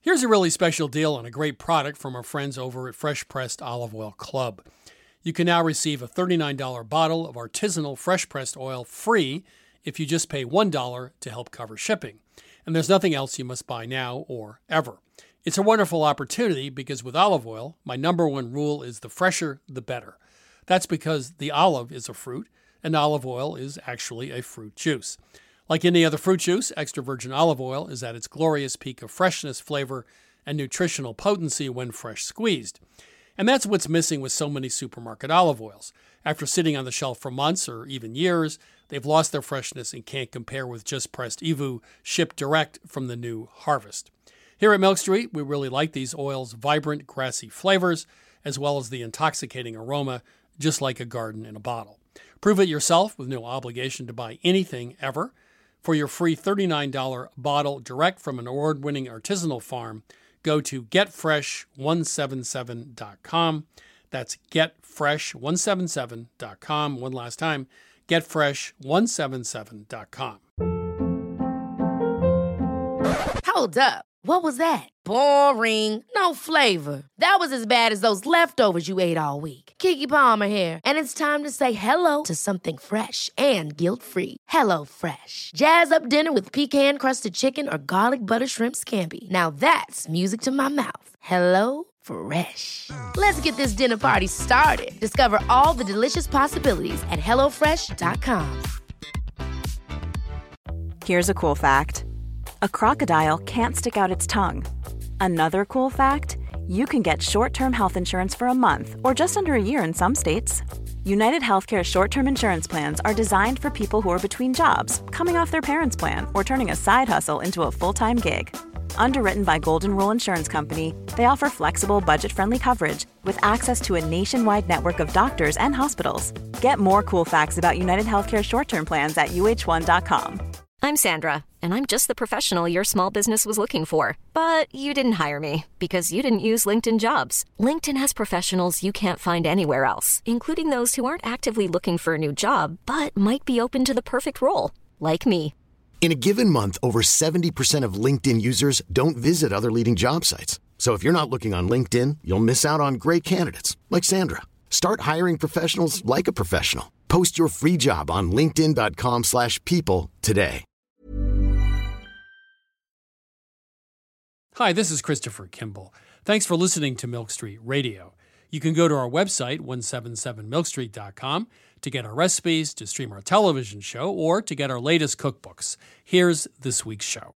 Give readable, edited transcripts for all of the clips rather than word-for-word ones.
Here's a really special deal on a great product from our friends over at Fresh Pressed Olive Oil Club. You can now receive a $39 bottle of artisanal fresh pressed oil free if you just pay $1 to help cover shipping. And there's nothing else you must buy now or ever. It's a wonderful opportunity because with olive oil, my number one rule is the fresher, the better. That's because the olive is a fruit, and olive oil is actually a fruit juice. Like any other fruit juice, extra virgin olive oil is at its glorious peak of freshness, flavor, and nutritional potency when fresh squeezed. And that's what's missing with so many supermarket olive oils. After sitting on the shelf for months or even years, they've lost their freshness and can't compare with just pressed EVOO shipped direct from the new harvest. Here at Milk Street, we really like these oils' vibrant, grassy flavors, as well as the intoxicating aroma, just like a garden in a bottle. Prove it yourself with no obligation to buy anything ever. For your free $39 bottle direct from an award-winning artisanal farm, go to getfresh177.com. That's getfresh177.com. One last time, getfresh177.com. Hold up. What was that? Boring. No flavor. That was as bad as those leftovers you ate all week. Keke Palmer here. And it's time to say hello to something fresh and guilt-free. Hello Fresh. Jazz up dinner with pecan-crusted chicken or garlic butter shrimp scampi. Now that's music to my mouth. Hello Fresh. Let's get this dinner party started. Discover all the delicious possibilities at HelloFresh.com. Here's a cool fact. A crocodile can't stick out its tongue. Another cool fact, you can get short-term health insurance for a month or just under a year in some states. United Healthcare short-term insurance plans are designed for people who are between jobs, coming off their parents' plan, or turning a side hustle into a full-time gig. Underwritten by Golden Rule Insurance Company, they offer flexible, budget-friendly coverage with access to a nationwide network of doctors and hospitals. Get more cool facts about United Healthcare short-term plans at uh1.com. I'm Sandra, and I'm just the professional your small business was looking for. But you didn't hire me because you didn't use LinkedIn Jobs. LinkedIn has professionals you can't find anywhere else, including those who aren't actively looking for a new job, but might be open to the perfect role, like me. In a given month, over 70% of LinkedIn users don't visit other leading job sites. So if you're not looking on LinkedIn, you'll miss out on great candidates like Sandra. Start hiring professionals like a professional. Post your free job on linkedin.com/people today. Hi, this is Christopher Kimball. Thanks for listening to Milk Street Radio. You can go to our website, 177milkstreet.com, to get our recipes, to stream our television show, or to get our latest cookbooks. Here's this week's show.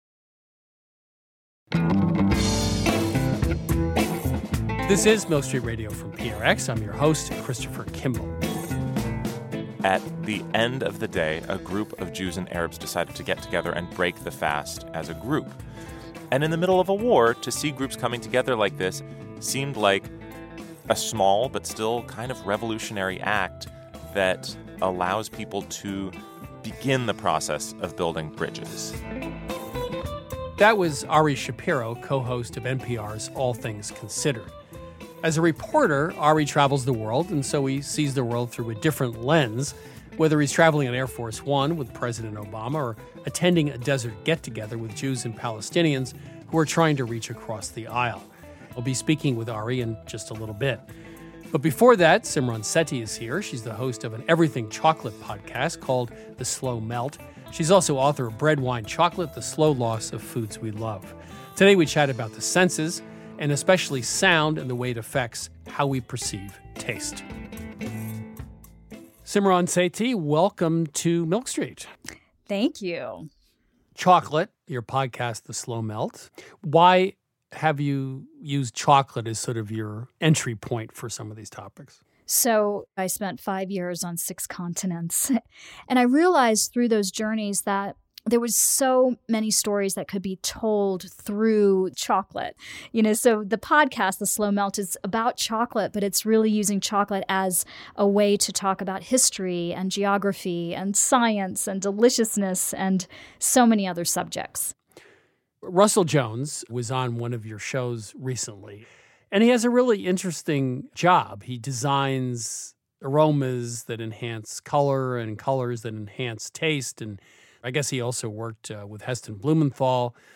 This is Milk Street Radio from PRX. I'm your host, Christopher Kimball. At the end of the day, a group of Jews and Arabs decided to get together and break the fast as a group. And in the middle of a war, to see groups coming together like this seemed like a small but still kind of revolutionary act that allows people to begin the process of building bridges. That was Ari Shapiro, co-host of NPR's All Things Considered. As a reporter, Ari travels the world, and so he sees the world through a different lens, whether he's traveling on Air Force One with President Obama or attending a desert get-together with Jews and Palestinians who are trying to reach across the aisle. I'll be speaking with Ari in just a little bit. But before that, Simran Sethi is here. She's the host of an Everything Chocolate podcast called The Slow Melt. She's also author of Bread, Wine, Chocolate, The Slow Loss of Foods We Love. Today we chat about the senses, and especially sound and the way it affects how we perceive taste. Simran Sethi, welcome to Milk Street. Thank you. Chocolate, your podcast, The Slow Melt. Why have you used chocolate as sort of your entry point for some of these topics? So I spent 5 years on 6 continents, and I realized through those journeys that there was so many stories that could be told through chocolate. So the podcast, The Slow Melt, is about chocolate, but it's really using chocolate as a way to talk about history and geography and science and deliciousness and so many other subjects. Russell Jones was on one of your shows recently, and he has a really interesting job. He designs aromas that enhance color and colors that enhance taste, and I guess he also worked with Heston Blumenthal.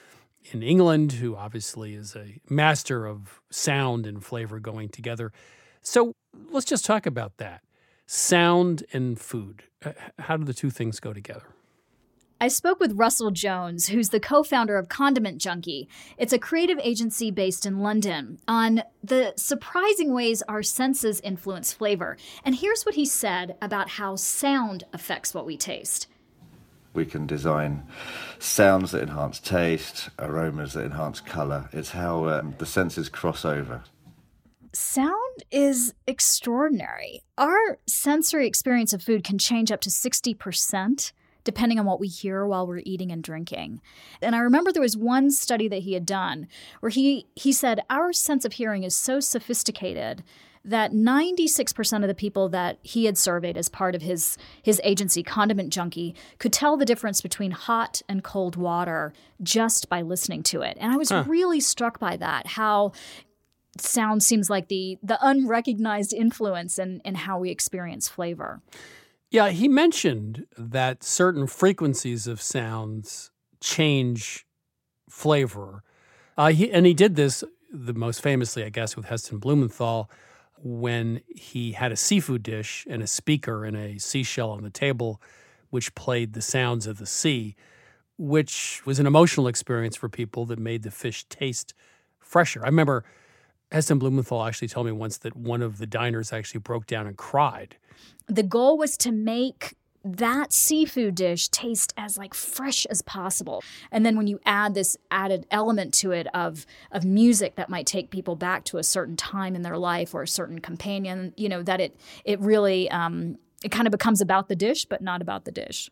in England, who obviously is a master of sound and flavor going together. So let's just talk about that. Sound and food. How do the two things go together? I spoke with Russell Jones, who's the co-founder of Condiment Junkie. It's a creative agency based in London, on the surprising ways our senses influence flavor. And here's what he said about how sound affects what we taste. We can design sounds that enhance taste, aromas that enhance colour. It's how the senses cross over. Sound is extraordinary. Our sensory experience of food can change up to 60%. Depending on what we hear while we're eating and drinking. And I remember there was one study that he had done where he said our sense of hearing is so sophisticated that 96% of the people that he had surveyed as part of his agency, Condiment Junkie, could tell the difference between hot and cold water just by listening to it. And I was really struck by that, how sound seems like the unrecognized influence in how we experience flavor. Yeah, he mentioned that certain frequencies of sounds change flavor. He did this the most famously, I guess, with Heston Blumenthal when he had a seafood dish and a speaker and a seashell on the table, which played the sounds of the sea, which was an emotional experience for people that made the fish taste fresher. I remember Heston Blumenthal actually told me once that one of the diners actually broke down and cried. The goal was to make that seafood dish taste as fresh as possible. And then when you add this added element to it of music that might take people back to a certain time in their life or a certain companion, that it really it kind of becomes about the dish, but not about the dish.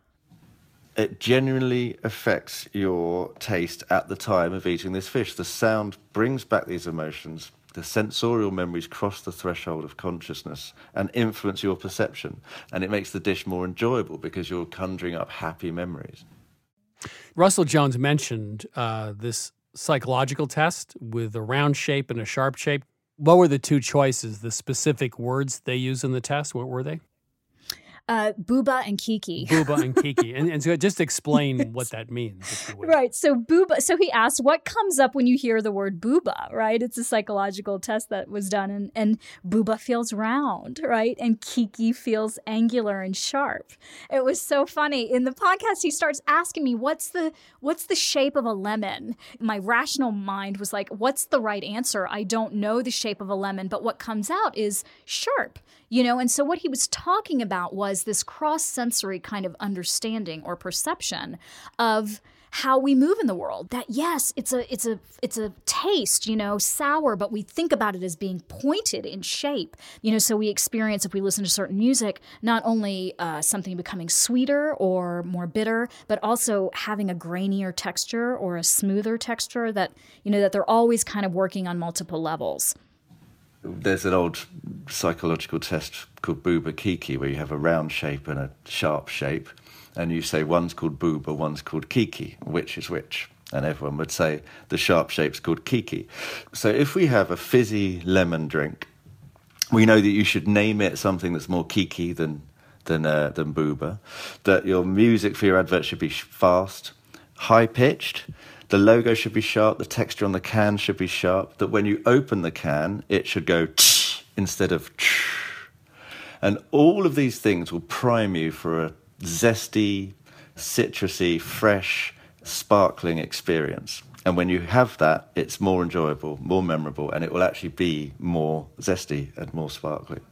It genuinely affects your taste at the time of eating this fish. The sound brings back these emotions. The sensorial memories cross the threshold of consciousness and influence your perception. And it makes the dish more enjoyable because you're conjuring up happy memories. Russell Jones mentioned this psychological test with a round shape and a sharp shape. What were the two choices, the specific words they used in the test? What were they? Booba and Kiki. Booba and Kiki. And so just explain what that means, if you would. Right. So Booba. So he asked, what comes up when you hear the word Booba, right? It's a psychological test that was done. And Booba feels round, right? And Kiki feels angular and sharp. It was so funny. In the podcast, he starts asking me, what's the shape of a lemon? My rational mind was like, what's the right answer? I don't know the shape of a lemon, but what comes out is sharp. And so what he was talking about was this cross-sensory kind of understanding or perception of how we move in the world. That yes, it's a taste, sour, but we think about it as being pointed in shape. So we experience, if we listen to certain music, not only something becoming sweeter or more bitter, but also having a grainier texture or a smoother texture that they're always kind of working on multiple levels. There's an old psychological test called Booba Kiki, where you have a round shape and a sharp shape, and you say one's called Booba, one's called Kiki, which is which? And everyone would say the sharp shape's called Kiki. So if we have a fizzy lemon drink, we know that you should name it something that's more Kiki than Booba, that your music for your advert should be fast, high-pitched, the logo should be sharp, the texture on the can should be sharp, that when you open the can, it should go tsh instead of tsh. And all of these things will prime you for a zesty, citrusy, fresh, sparkling experience. And when you have that, it's more enjoyable, more memorable, and it will actually be more zesty and more sparkling.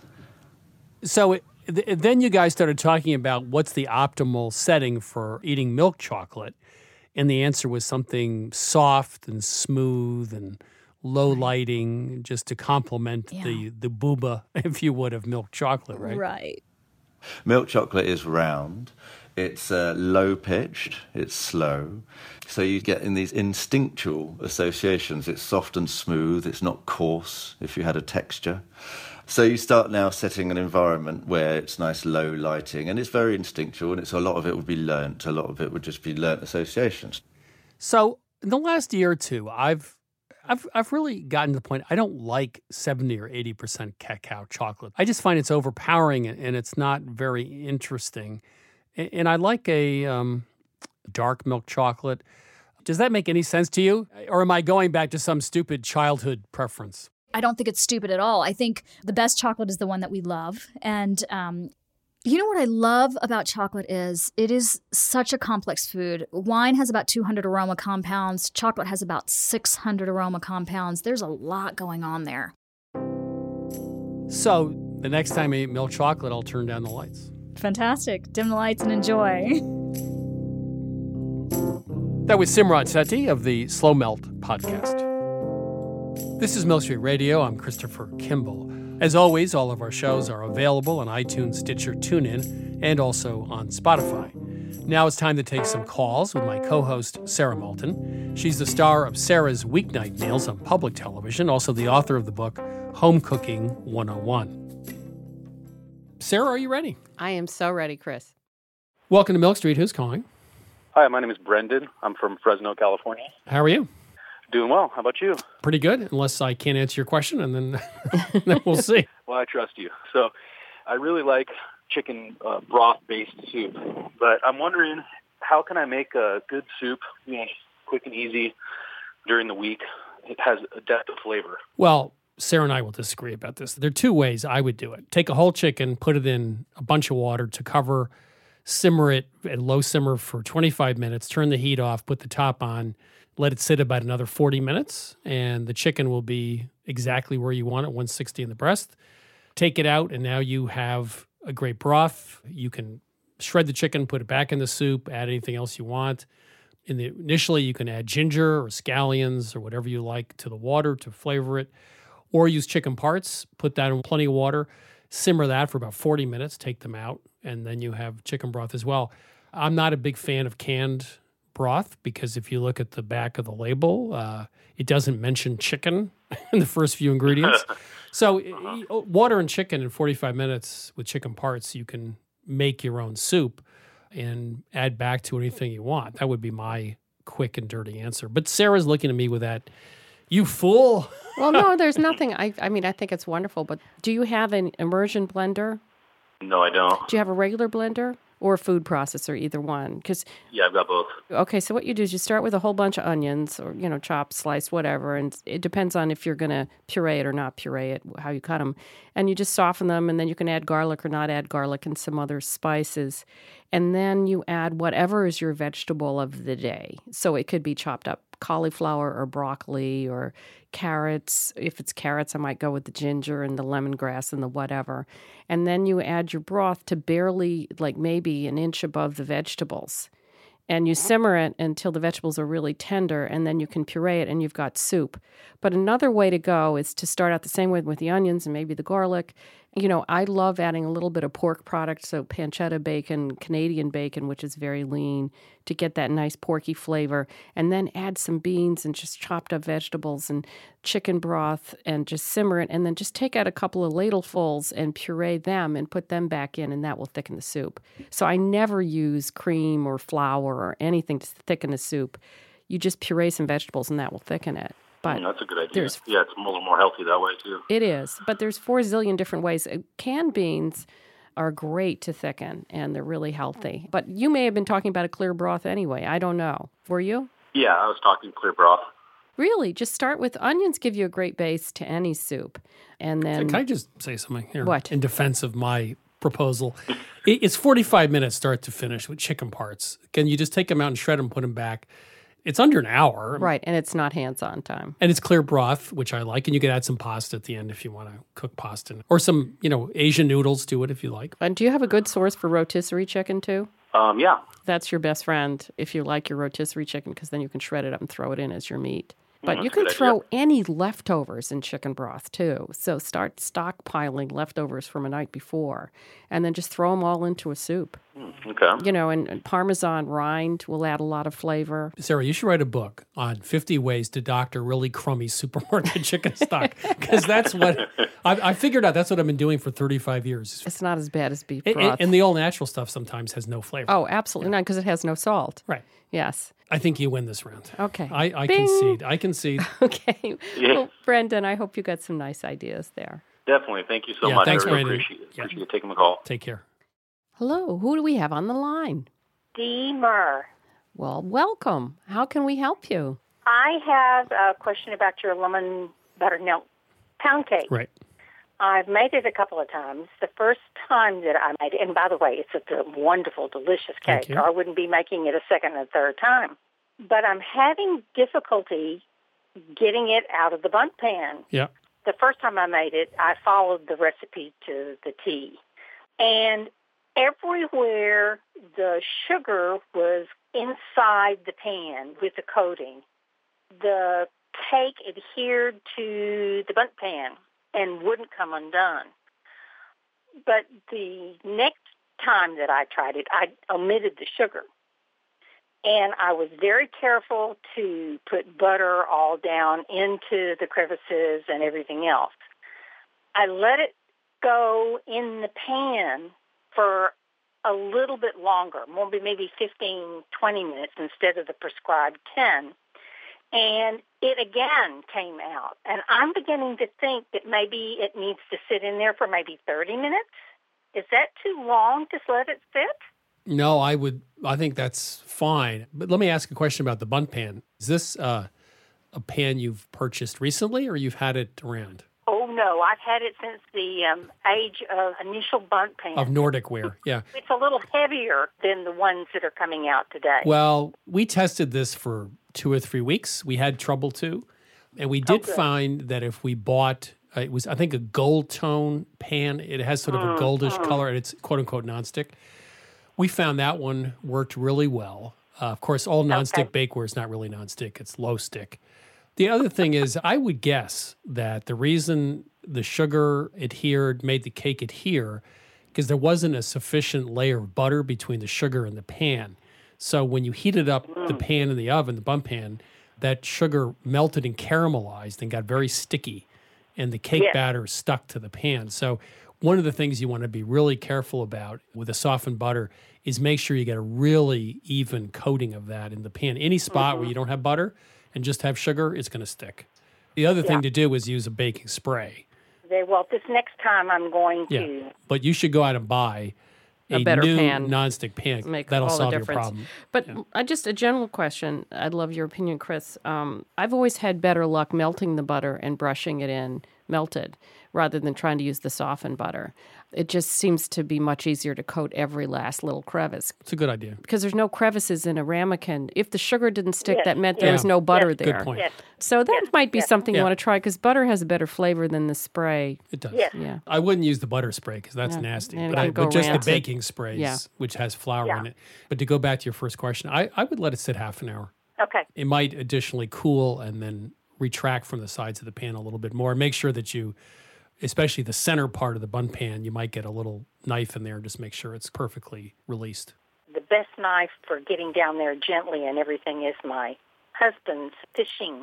So then you guys started talking about what's the optimal setting for eating milk chocolate. And the answer was something soft and smooth and low lighting, just to complement the booba, if you would, of milk chocolate, right? Right. Milk chocolate is round. It's low-pitched. It's slow. So you get in these instinctual associations. It's soft and smooth. It's not coarse, if you had a texture. So you start now setting an environment where it's nice low lighting, and it's very instinctual, and a lot of it would be learnt. A lot of it would just be learnt associations. So in the last year or two, I've really gotten to the point I don't like 70 or 80% cacao chocolate. I just find it's overpowering and it's not very interesting. And I like a dark milk chocolate. Does that make any sense to you? Or am I going back to some stupid childhood preference? I don't think it's stupid at all. I think the best chocolate is the one that we love. And you know what I love about chocolate is it is such a complex food. Wine has about 200 aroma compounds. Chocolate has about 600 aroma compounds. There's a lot going on there. So the next time I eat milk chocolate, I'll turn down the lights. Fantastic. Dim the lights and enjoy. That was Simran Sethi of the Slow Melt podcast. This is Milk Street Radio. I'm Christopher Kimball. As always, all of our shows are available on iTunes, Stitcher, TuneIn, and also on Spotify. Now it's time to take some calls with my co-host, Sarah Moulton. She's the star of Sarah's Weeknight Meals on public television, also the author of the book Home Cooking 101. Sarah, are you ready? I am so ready, Chris. Welcome to Milk Street. Who's calling? Hi, my name is Brendan. I'm from Fresno, California. How are you? Doing well. How about you? Pretty good, unless I can't answer your question, and then, then we'll see. Well, I trust you. So I really like chicken broth-based soup, but I'm wondering, how can I make a good soup, quick and easy during the week? It has a depth of flavor. Well, Sarah and I will disagree about this. There are two ways I would do it. Take a whole chicken, put it in a bunch of water to cover, simmer it at low simmer for 25 minutes, turn the heat off, put the top on, let it sit about another 40 minutes, and the chicken will be exactly where you want it, 160 in the breast. Take it out, and now you have a great broth. You can shred the chicken, put it back in the soup, add anything else you want. Initially, you can add ginger or scallions or whatever you like to the water to flavor it. Or use chicken parts, put that in plenty of water, simmer that for about 40 minutes, take them out, and then you have chicken broth as well. I'm not a big fan of canned broth because if you look at the back of the label, it doesn't mention chicken in the first few ingredients. So water and chicken in 45 minutes with chicken parts, you can make your own soup and add back to anything you want. That would be my quick and dirty answer. But Sarah's looking at me with that, you fool. Well, no, there's nothing. I mean, I think it's wonderful, but do you have an immersion blender? No, I don't. Do you have a regular blender or a food processor, either one? Yeah, I've got both. Okay, so what you do is you start with a whole bunch of onions or, chopped, sliced, whatever, and it depends on if you're going to puree it or not puree it, how you cut them. And you just soften them, and then you can add garlic or not add garlic and some other spices. And then you add whatever is your vegetable of the day. So it could be chopped up cauliflower or broccoli or carrots. If it's carrots, I might go with the ginger and the lemongrass and the whatever. And then you add your broth to barely, like maybe an inch above the vegetables. And you simmer it until the vegetables are really tender, and then you can puree it, and you've got soup. But another way to go is to start out the same way with the onions and maybe the garlic. I love adding a little bit of pork product, so pancetta bacon, Canadian bacon, which is very lean, to get that nice porky flavor, and then add some beans and just chopped up vegetables and chicken broth and just simmer it, and then just take out a couple of ladlefuls and puree them and put them back in, and that will thicken the soup. So I never use cream or flour or anything to thicken the soup. You just puree some vegetables, and that will thicken it. But that's a good idea. It's a little more healthy that way, too. It is, but there's 4 zillion different ways. Canned beans are great to thicken, and they're really healthy. But you may have been talking about a clear broth anyway. I don't know. Were you? Yeah, I was talking clear broth. Really? Just start with onions, give you a great base to any soup. And then... Can I just say something here? What? In defense of my proposal. It's 45 minutes start to finish with chicken parts. Can you just take them out and shred them, put them back? It's under an hour. Right, and it's not hands-on time. And it's clear broth, which I like, and you can add some pasta at the end if you want to cook pasta. Or some, Asian noodles to it if you like. And do you have a good source for rotisserie chicken, too? Yeah. That's your best friend if you like your rotisserie chicken, because then you can shred it up and throw it in as your meat. But you can throw any leftovers in chicken broth, too. So start stockpiling leftovers from a night before, and then just throw them all into a soup. Okay. And Parmesan rind will add a lot of flavor. Sarah, you should write a book on 50 ways to doctor really crummy supermarket chicken stock, because that's what I figured out. That's what I've been doing for 35 years. It's not as bad as beef broth. And the all-natural stuff sometimes has no flavor. Oh, absolutely not, because it has no salt. Right. Yes. I think you win this round. Okay. I concede. I concede. Okay. Yeah. Well, Brendan, I hope you got some nice ideas there. Definitely. Thank you so Yeah, much. thanks, I really Brandon. appreciate it. Yeah. Appreciate you taking the call. Take care. Hello. Who do we have on the line? Deemer. Well, welcome. How can we help you? I have a question about your lemon buttermilk pound cake. Right. I've made it a couple of times. The first time that I made it, and by the way, it's a wonderful, delicious cake. I wouldn't be making it a second and third time. But I'm having difficulty getting it out of the bundt pan. Yeah. The first time I made it, I followed the recipe to the T. And everywhere the sugar was inside the pan with the coating, the cake adhered to the bundt pan and wouldn't come undone. But the next time that I tried it, I omitted the sugar. And I was very careful to put butter all down into the crevices and everything else. I let it go in the pan for a little bit longer, maybe 15, 20 minutes instead of the prescribed 10. And it again came out. And I'm beginning to think that maybe it needs to sit in there for maybe 30 minutes. Is that too long to let it sit? No, I think that's fine. But let me ask a question about the bundt pan. Is this a pan you've purchased recently or you've had it around? Oh, no. I've had it since the age of initial bundt pan. Of Nordic ware, yeah. It's a little heavier than the ones that are coming out today. Well, we tested this for 2 or 3 weeks. We had trouble too. And we did find that if we bought, it was, I think, a gold tone pan. It has sort of a goldish color and it's quote unquote nonstick. We found that one worked really well. Of course, all nonstick bakeware is not really nonstick. It's low stick. The other thing is, I would guess that the reason the sugar made the cake adhere, because there wasn't a sufficient layer of butter between the sugar and the pan. So when you heated up the pan in the oven, the bundt pan, that sugar melted and caramelized and got very sticky, and the cake batter stuck to the pan. So one of the things you want to be really careful about with a softened butter is make sure you get a really even coating of that in the pan. Any spot where you don't have butter and just have sugar, it's going to stick. The other thing to do is use a baking spray. Well, this next time I'm going to. Yeah, but you should go out and buy a better new pan. nonstick pan. Make That'll all solve the your difference. problem. But just a general question. I'd love your opinion, Chris. I've always had better luck melting the butter and brushing it in melted rather than trying to use the softened butter. It just seems to be much easier to coat every last little crevice. It's a good idea. Because there's no crevices in a ramekin. If the sugar didn't stick, that meant there was no butter there. Good point. So that might be something you want to try because butter has a better flavor than the spray. It does. Yeah. I wouldn't use the butter spray because that's nasty. And it But, can go but just rancid. the baking sprays, which has flour in it. But to go back to your first question, I would let it sit half an hour. Okay. It might additionally cool and then retract from the sides of the pan a little bit more. Make sure that you, especially the center part of the bundt pan, you might get a little knife in there and just make sure it's perfectly released. The best knife for getting down there gently and everything is my husband's fishing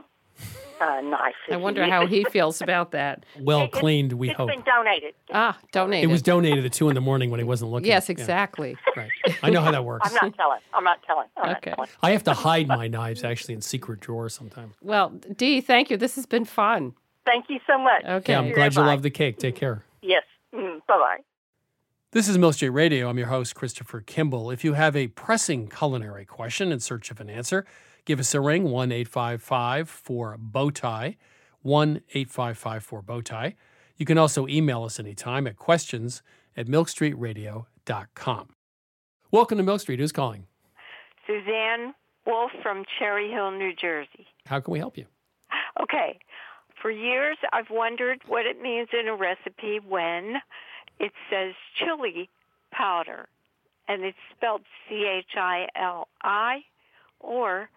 knife. I wonder how he feels about that. Well cleaned, we hope. It's been donated. Donated. It was donated at 2 a.m. when he wasn't looking. Yes, exactly. Yeah. Right. I know how that works. I'm not telling. Okay. I have to hide my knives actually in secret drawers sometimes. Well, Dee, thank you. This has been fun. Thank you so much. Okay. Yeah, I'm glad you love the cake. Take care. Yes. Bye-bye. This is Milk Street Radio. I'm your host, Christopher Kimball. If you have a pressing culinary question in search of an answer, give us a ring, 1-855-4-BOWTIE, 1-855-4-BOWTIE. You can also email us anytime at questions@milkstreetradio.com. Welcome to Milk Street. Who's calling? Suzanne Wolf from Cherry Hill, New Jersey. How can we help you? Okay. For years, I've wondered what it means in a recipe when it says chili powder, and it's spelled C-H-I-L-I or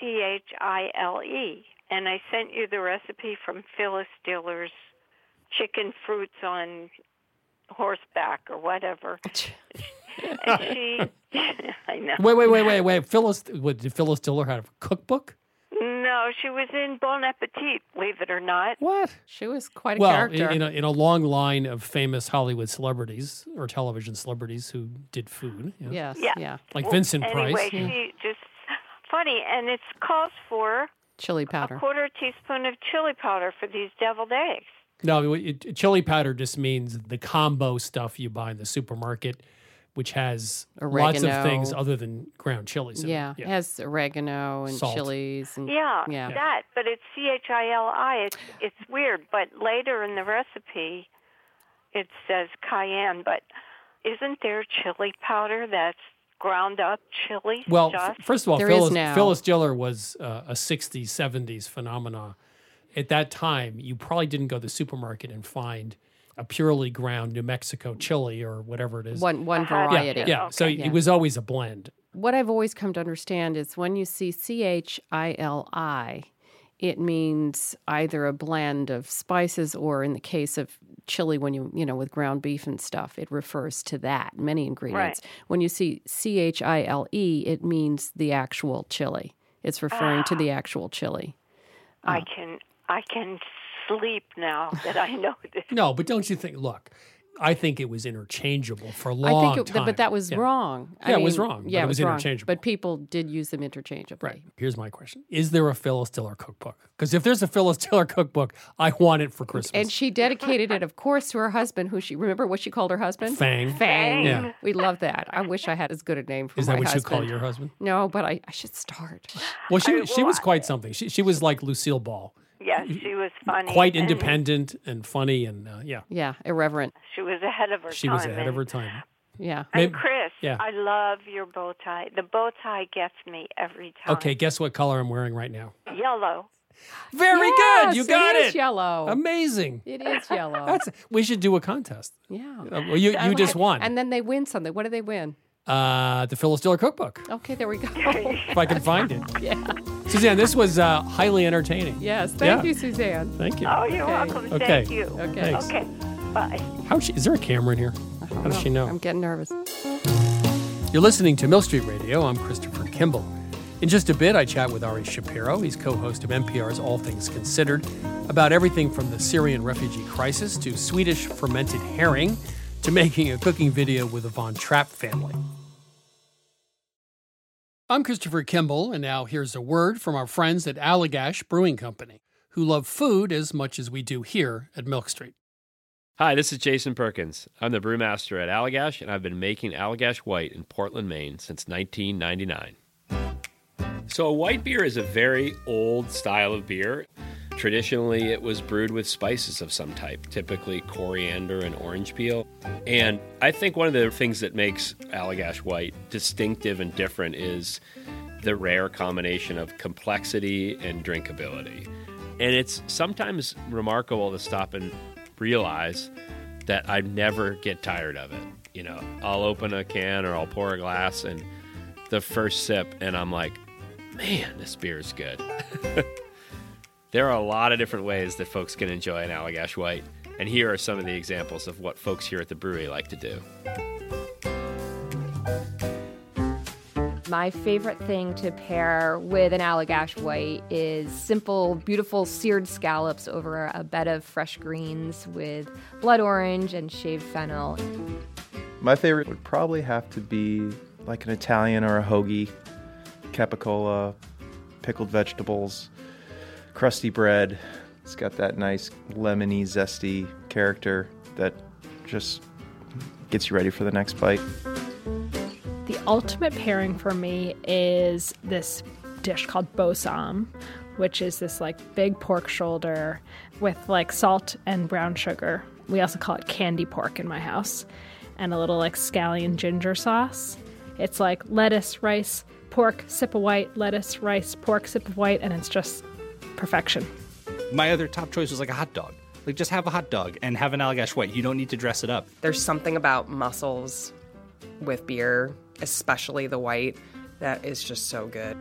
C-H-I-L-E. And I sent you the recipe from Phyllis Diller's Chicken Fruits on Horseback or whatever. And she, I know. Wait. Did Phyllis Diller have a cookbook? No, she was in Bon Appetit, believe it or not. What? She was quite a character. In a long line of famous Hollywood celebrities or television celebrities who did food. Yes, yeah. Like Vincent Price. Price. She just funny, and it calls for chili powder. A quarter teaspoon of chili powder for these deviled eggs. No, chili powder just means the combo stuff you buy in the supermarket which has Oregano. lots of things other than ground chilies. in it. Yeah, it has oregano and Salt. chilies. And, Yeah, yeah. that, but it's CHILI. It's weird, but later in the recipe, it says cayenne, but isn't there chili powder that's ground up chili Well, stuff? first of all, There is now. Phyllis Diller was a 60s, 70s phenomenon. At that time, you probably didn't go to the supermarket and find a purely ground New Mexico chili or whatever it is. One Yeah, variety. yeah. So Yeah. it was always a blend. What I've always come to understand is when you see CHILI, it means either a blend of spices or in the case of chili, when you with ground beef and stuff, it refers to that, many ingredients. Right. When you see CHILE, it means the actual chili. It's referring to the actual chili. I can sleep now that I know this. No, but don't you think, look, I think it was interchangeable for a I long think time. but that was Yeah. wrong. Yeah, it was wrong, but Yeah, it was wrong. interchangeable. But people did use them interchangeably. Right. Here's my question. Is there a Phyllis Diller cookbook? Because if there's a Phyllis Diller cookbook, I want it for Christmas. And she dedicated it, of course, to her husband, who remember what she called her husband? Fang. Fang. Yeah. We love that. I wish I had as good a name for Is my that what husband. you call your husband? No, but I should start. Well, she was quite something. She was like Lucille Ball. Yes, she was funny. Quite and independent and funny and yeah. Yeah, irreverent. She was ahead of her She time. was ahead of her time. Yeah. And Chris, yeah. I love your bow tie. The bow tie gets me every time. Okay, guess what color I'm wearing right now? Yellow. Very Yes, good. You got it it. is yellow. Amazing. It is yellow. We should do a contest. Yeah. Well, you just won. And then they win something. What do they win? The Phyllis Diller cookbook, Okay, there we go. if I can find it. Yeah. Suzanne, this was highly entertaining. Yes. Thank Yeah. you, Suzanne. Thank you. Oh, you're welcome. Okay. Thank you. Okay. Thanks. Okay. Bye. Is there a camera in here? How does she know? I'm getting nervous. You're listening to Mill Street Radio. I'm Christopher Kimball. In just a bit, I chat with Ari Shapiro. He's co-host of NPR's All Things Considered, about everything from the Syrian refugee crisis to Swedish fermented herring to making a cooking video with the Von Trapp family. I'm Christopher Kimball, and now here's a word from our friends at Allagash Brewing Company, who love food as much as we do here at Milk Street. Hi, this is Jason Perkins. I'm the brewmaster at Allagash, and I've been making Allagash White in Portland, Maine since 1999. So a white beer is a very old style of beer. Traditionally, it was brewed with spices of some type, typically coriander and orange peel. And I think one of the things that makes Allagash White distinctive and different is the rare combination of complexity and drinkability. And it's sometimes remarkable to stop and realize that I never get tired of it. I'll open a can or I'll pour a glass and the first sip and I'm like, man, this beer is good. There are a lot of different ways that folks can enjoy an Allagash White, and here are some of the examples of what folks here at the brewery like to do. My favorite thing to pair with an Allagash White is simple, beautiful seared scallops over a bed of fresh greens with blood orange and shaved fennel. My favorite would probably have to be like an Italian or a hoagie, capicola, pickled vegetables, crusty bread. It's got that nice lemony, zesty character that just gets you ready for the next bite. The ultimate pairing for me is this dish called bosom, which is this big pork shoulder with salt and brown sugar. We also call it candy pork in my house, and a little scallion ginger sauce. It's lettuce, rice, pork, sip of white, lettuce, rice, pork, sip of white, and it's just perfection. My other top choice was a hot dog. Just have a hot dog and have an Allagash White. You don't need to dress it up. There's something about mussels with beer, especially the white, that is just so good.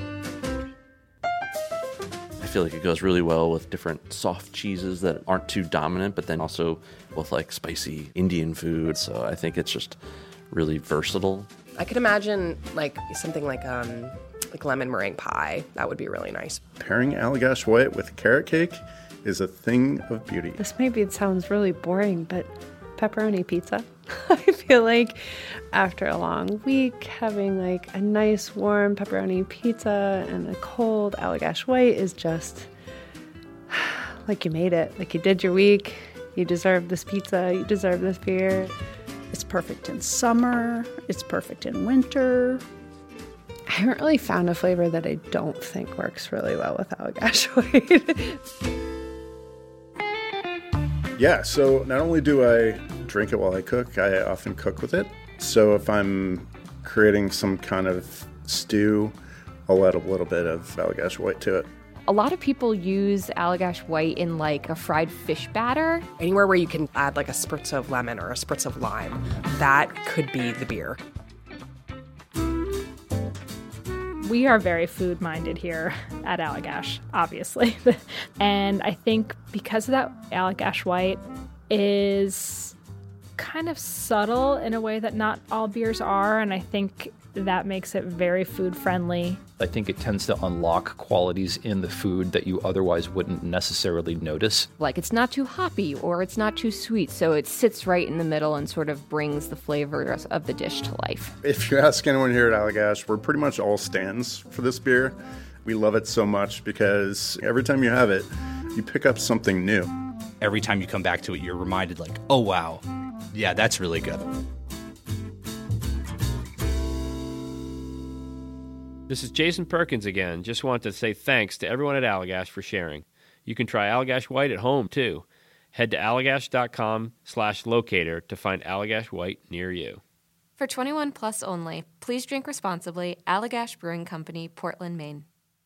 I feel like it goes really well with different soft cheeses that aren't too dominant, but then also with spicy Indian food. So I think it's just really versatile. I could imagine something like lemon meringue pie. That would be really nice. Pairing Allagash White with carrot cake is a thing of beauty. This maybe sounds really boring, but pepperoni pizza. I feel like after a long week, having a nice warm pepperoni pizza and a cold Allagash White is just you made it. You did your week. You deserve this pizza. You deserve this beer. It's perfect in summer. It's perfect in winter. I haven't really found a flavor that I don't think works really well with Allagash White. Yeah, so not only do I drink it while I cook, I often cook with it. So if I'm creating some kind of stew, I'll add a little bit of Allagash White to it. A lot of people use Allagash White in like a fried fish batter. Anywhere where you can add like a spritz of lemon or a spritz of lime, that could be the beer. We are very food-minded here at Allagash, obviously. And I think because of that, Allagash White is kind of subtle in a way that not all beers are, and I think that makes it very food-friendly. I think it tends to unlock qualities in the food that you otherwise wouldn't necessarily notice. Like it's not too hoppy or it's not too sweet, so it sits right in the middle and sort of brings the flavors of the dish to life. If you ask anyone here at Allagash, we're pretty much all stands for this beer. We love it so much because every time you have it, you pick up something new. Every time you come back to it, you're reminded like, oh, wow, yeah, that's really good. This is Jason Perkins again. Just want to say thanks to everyone at Allagash for sharing. You can try Allagash White at home, too. Head to allagash.com/locator to find Allagash White near you. For 21 plus only, please drink responsibly. Allagash Brewing Company, Portland, Maine.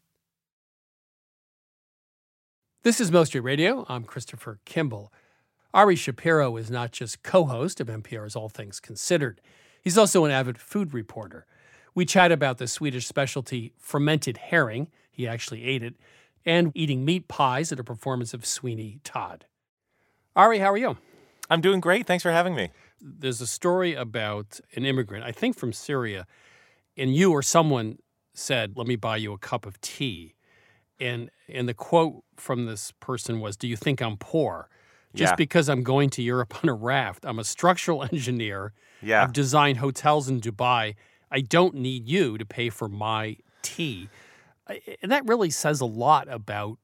This is Milk Street Radio. I'm Christopher Kimball. Ari Shapiro is not just co-host of NPR's All Things Considered. He's also an avid food reporter. We chat about the Swedish specialty fermented herring, he actually ate it, and eating meat pies at a performance of Sweeney Todd. Ari, how are you? I'm doing great. Thanks for having me. There's a story about an immigrant, I think from Syria, and you or someone said, "Let me buy you a cup of tea." And the quote from this person was, "Do you think I'm poor? Just because I'm going to Europe on a raft. I'm a structural engineer. Yeah. I've designed hotels in Dubai. I don't need you to pay for my tea." And that really says a lot about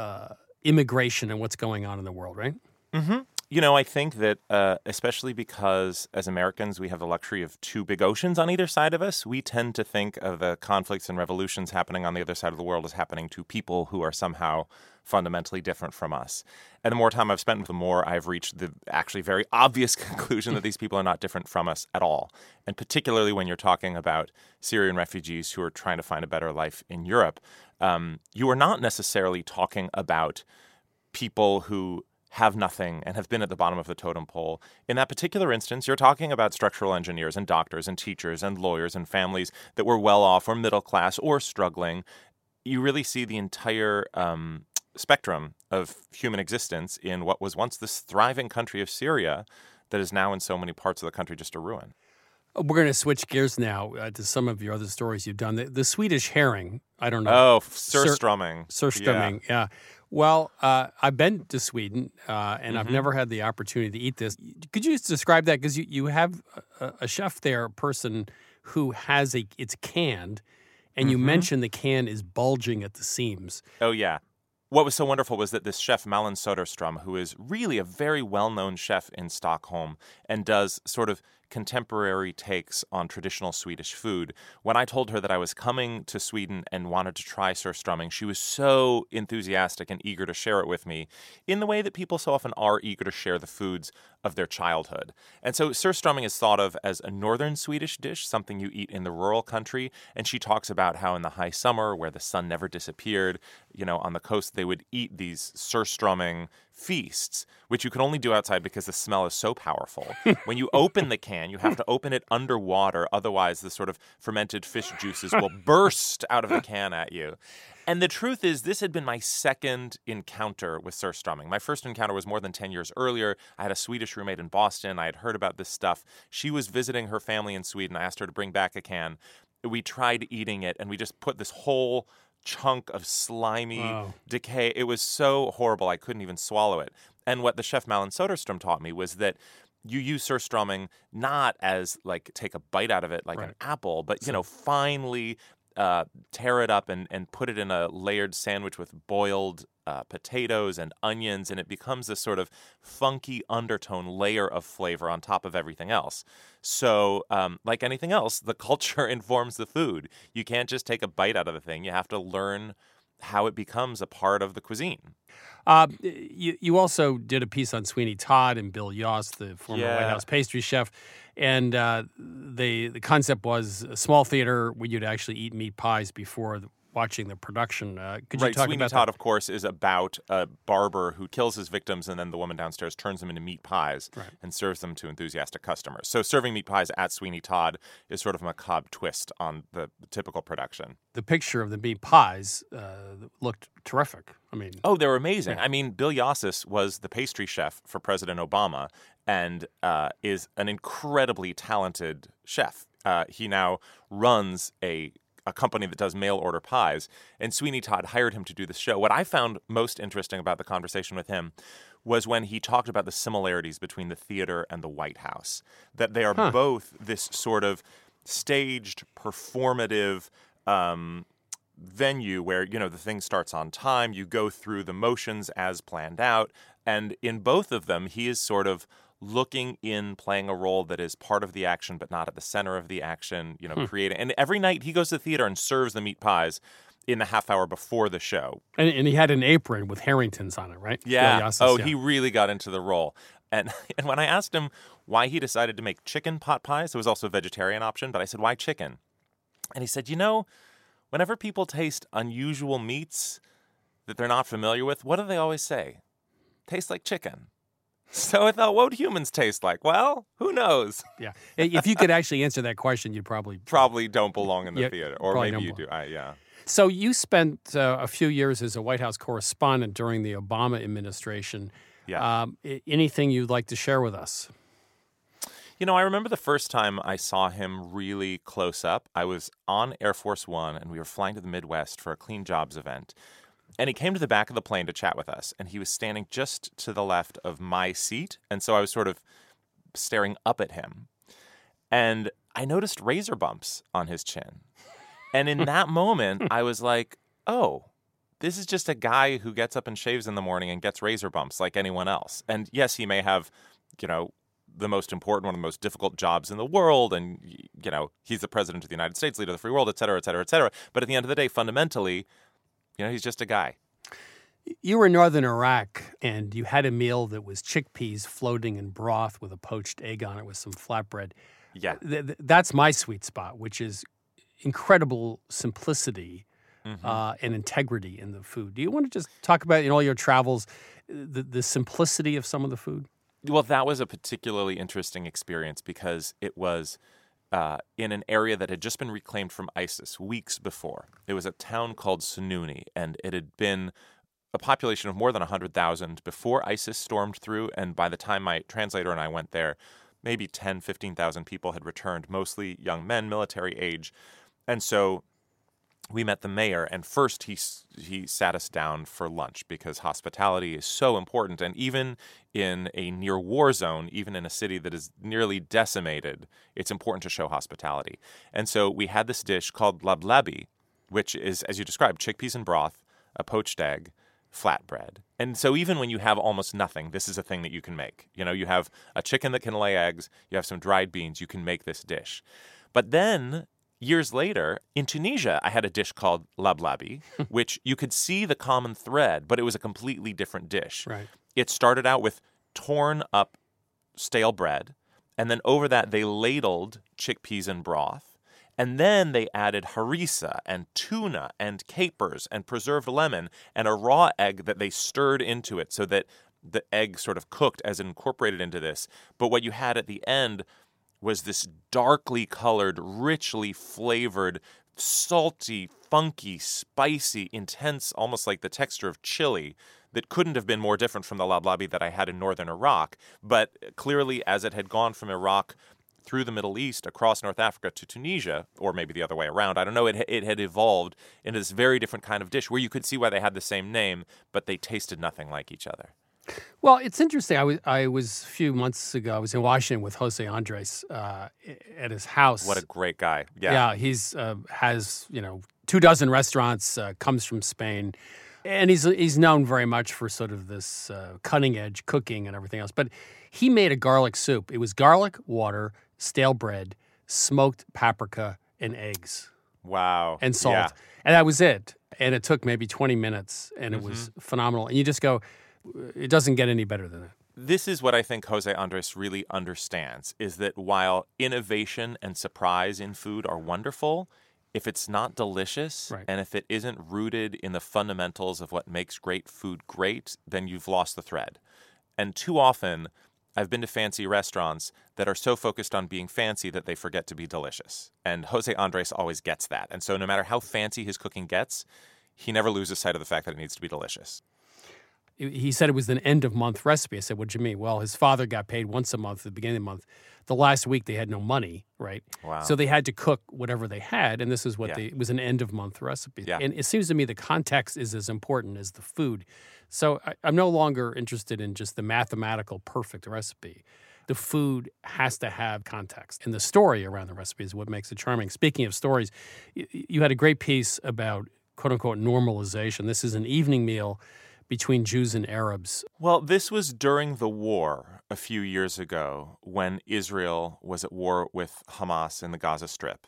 immigration and what's going on in the world, right? Mm-hmm. You know, I think that especially because as Americans, we have the luxury of two big oceans on either side of us, we tend to think of the conflicts and revolutions happening on the other side of the world as happening to people who are somehow fundamentally different from us. And the more time I've spent, the more I've reached the actually very obvious conclusion that these people are not different from us at all. And particularly when you're talking about Syrian refugees who are trying to find a better life in Europe, you are not necessarily talking about people who have nothing and have been at the bottom of the totem pole. In that particular instance, you're talking about structural engineers and doctors and teachers and lawyers and families that were well off or middle class or struggling. You really see the entire spectrum of human existence in what was once this thriving country of Syria that is now in so many parts of the country just a ruin. We're going to switch gears now to some of your other stories you've done. The Swedish herring, I don't know. Oh, surströmming. Surströmming, yeah. Well, I've been to Sweden, and I've never had the opportunity to eat this. Could you just describe that? Because you have a chef there, a person who has it's canned, and you mentioned the can is bulging at the seams. Oh, yeah. What was so wonderful was that this chef, Malin Söderström, who is really a very well-known chef in Stockholm and does sort of contemporary takes on traditional Swedish food. When I told her that I was coming to Sweden and wanted to try surströmming, she was so enthusiastic and eager to share it with me in the way that people so often are eager to share the foods of their childhood. And so surströmming is thought of as a northern Swedish dish, something you eat in the rural country. And she talks about how in the high summer, where the sun never disappeared, on the coast, they would eat these surströmming feasts, which you can only do outside because the smell is so powerful. When you open the can, you have to open it underwater. Otherwise, the sort of fermented fish juices will burst out of the can at you. And the truth is, this had been my second encounter with surströmming. My first encounter was more than 10 years earlier. I had a Swedish roommate in Boston. I had heard about this stuff. She was visiting her family in Sweden. I asked her to bring back a can. We tried eating it, and we just put this whole chunk of slimy decay. It was so horrible, I couldn't even swallow it. And what the chef Malin Söderström taught me was that you use surströmming not as like take a bite out of it like an apple, but finely tear it up and put it in a layered sandwich with boiled potatoes and onions, and it becomes this sort of funky undertone layer of flavor on top of everything else. So, like anything else, the culture informs the food. You can't just take a bite out of the thing. You have to learn how it becomes a part of the cuisine. You also did a piece on Sweeney Todd and Bill Yost, the former White House pastry chef, and the concept was a small theater where you'd actually eat meat pies before watching the production. Could you talk Sweeney about Todd, that? of course, is about a barber who kills his victims, and then the woman downstairs turns them into meat pies and serves them to enthusiastic customers. So serving meat pies at Sweeney Todd is sort of a macabre twist on the typical production. The picture of the meat pies looked terrific. I mean, they were amazing. I mean, Bill Yost was the pastry chef for President Obama and is an incredibly talented chef. He now runs a company that does mail order pies, and Sweeney Todd hired him to do this show. What I found most interesting about the conversation with him was when he talked about the similarities between the theater and the White House, that they are both this sort of staged, performative venue where, the thing starts on time, you go through the motions as planned out, and in both of them, he is sort of looking in, playing a role that is part of the action but not at the center of the action, creating. And every night he goes to the theater and serves the meat pies in the half hour before the show. And he had an apron with Harringtons on it, right? Yeah. He really got into the role. And when I asked him why he decided to make chicken pot pies, it was also a vegetarian option, but I said, why chicken? And he said, whenever people taste unusual meats that they're not familiar with, what do they always say? Tastes like chicken. So I thought, what would humans taste like? Well, who knows? Yeah. If you could actually answer that question, you'd probably don't belong in the theater. Or maybe you do. So you spent a few years as a White House correspondent during the Obama administration. Yeah. Anything you'd like to share with us? I remember the first time I saw him really close up. I was on Air Force One, and we were flying to the Midwest for a Clean Jobs event. And he came to the back of the plane to chat with us, and he was standing just to the left of my seat, and so I was sort of staring up at him. And I noticed razor bumps on his chin. And in that moment, I was like, oh, this is just a guy who gets up and shaves in the morning and gets razor bumps like anyone else. And yes, he may have, the most important, one of the most difficult jobs in the world, and, he's the president of the United States, leader of the free world, et cetera, et cetera, et cetera. But at the end of the day, fundamentally, he's just a guy. You were in northern Iraq, and you had a meal that was chickpeas floating in broth with a poached egg on it with some flatbread. Yeah. That's my sweet spot, which is incredible simplicity and integrity in the food. Do you want to just talk about, in all your travels, the simplicity of some of the food? Well, that was a particularly interesting experience because it was in an area that had just been reclaimed from ISIS weeks before. It was a town called Sununi, and it had been a population of more than 100,000 before ISIS stormed through, and by the time my translator and I went there, maybe 10,000, 15,000 people had returned, mostly young men, military age. And so we met the mayor, and first he sat us down for lunch because hospitality is so important. And even in a near war zone, even in a city that is nearly decimated, it's important to show hospitality. And so we had this dish called lablabi, which is, as you described, chickpeas and broth, a poached egg, flatbread. And so even when you have almost nothing, this is a thing that you can make. You have a chicken that can lay eggs, you have some dried beans, you can make this dish. But then years later, in Tunisia, I had a dish called lablabi, which you could see the common thread, but it was a completely different dish. Right. It started out with torn up stale bread, and then over that they ladled chickpeas and broth, and then they added harissa and tuna and capers and preserved lemon and a raw egg that they stirred into it so that the egg sort of cooked as it incorporated into this. But what you had at the end was this darkly colored, richly flavored, salty, funky, spicy, intense, almost like the texture of chili that couldn't have been more different from the lablabi that I had in northern Iraq. But clearly, as it had gone from Iraq through the Middle East, across North Africa to Tunisia, or maybe the other way around, I don't know, it had evolved into this very different kind of dish where you could see why they had the same name, but they tasted nothing like each other. Well, it's interesting. I was a few months ago. I was in Washington with Jose Andres at his house. What a great guy! Yeah, yeah. He's has 24 restaurants. Comes from Spain, and he's known very much for sort of this cutting edge cooking and everything else. But he made a garlic soup. It was garlic, water, stale bread, smoked paprika, and eggs. Wow. And salt, yeah. And that was it. And it took maybe 20 minutes, and it was phenomenal. And you just go, it doesn't get any better than that. This is what I think Jose Andres really understands, is that while innovation and surprise in food are wonderful, if it's not delicious and if it isn't rooted in the fundamentals of what makes great food great, then you've lost the thread. And too often, I've been to fancy restaurants that are so focused on being fancy that they forget to be delicious. And Jose Andres always gets that. And so no matter how fancy his cooking gets, he never loses sight of the fact that it needs to be delicious. He said it was an end-of-month recipe. I said, what do you mean? Well, his father got paid once a month at the beginning of the month. The last week, they had no money, right? Wow. So they had to cook whatever they had, and this is what it was an end-of-month recipe. Yeah. And it seems to me the context is as important as the food. So I'm no longer interested in just the mathematical perfect recipe. The food has to have context, and the story around the recipe is what makes it charming. Speaking of stories, you had a great piece about, quote-unquote, normalization. This is an evening meal between Jews and Arabs. Well, this was during the war a few years ago when Israel was at war with Hamas in the Gaza Strip.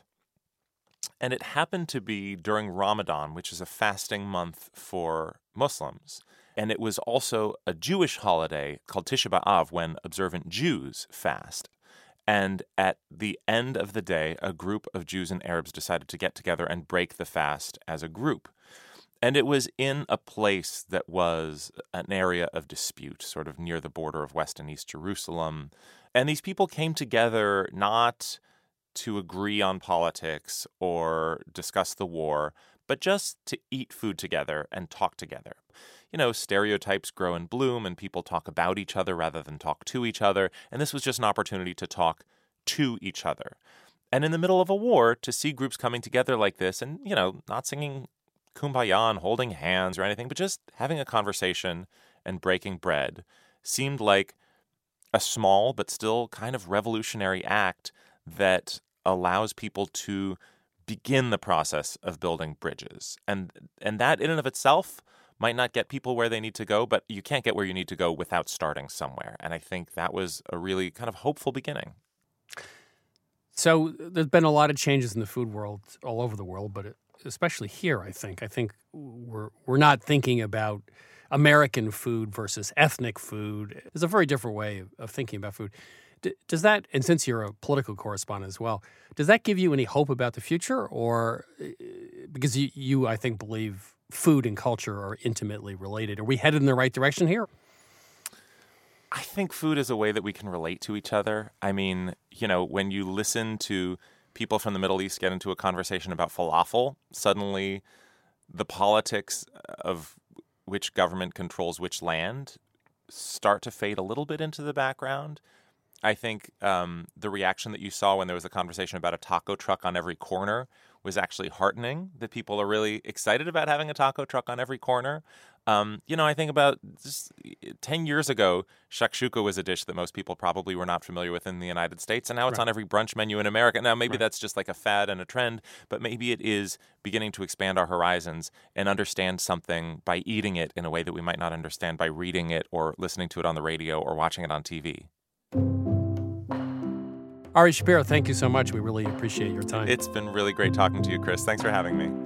And it happened to be during Ramadan, which is a fasting month for Muslims. And it was also a Jewish holiday called Tisha B'Av when observant Jews fast. And at the end of the day, a group of Jews and Arabs decided to get together and break the fast as a group. And it was in a place that was an area of dispute, sort of near the border of West and East Jerusalem. And these people came together not to agree on politics or discuss the war, but just to eat food together and talk together. You know, stereotypes grow and bloom, and people talk about each other rather than talk to each other. And this was just an opportunity to talk to each other. And in the middle of a war, to see groups coming together like this and, not singing Kumbaya and holding hands or anything, but just having a conversation and breaking bread seemed like a small but still kind of revolutionary act that allows people to begin the process of building bridges. And that in and of itself might not get people where they need to go, but you can't get where you need to go without starting somewhere. And I think that was a really kind of hopeful beginning. So there's been a lot of changes in the food world all over the world, but especially here, I think. I think we're not thinking about American food versus ethnic food. There's a very different way of thinking about food. Does that, and since you're a political correspondent as well, does that give you any hope about the future? Or because you I think, believe food and culture are intimately related. Are we headed in the right direction here? I think food is a way that we can relate to each other. I mean, when you listen to people from the Middle East get into a conversation about falafel, suddenly the politics of which government controls which land start to fade a little bit into the background. I think the reaction that you saw when there was a conversation about a taco truck on every corner was actually heartening, that people are really excited about having a taco truck on every corner. I think about just 10 years ago, shakshuka was a dish that most people probably were not familiar with in the United States, and now it's on every brunch menu in America. Now, maybe that's just like a fad and a trend, but maybe it is beginning to expand our horizons and understand something by eating it in a way that we might not understand by reading it or listening to it on the radio or watching it on TV. Ari Shapiro, thank you so much. We really appreciate your time. It's been really great talking to you, Chris. Thanks for having me.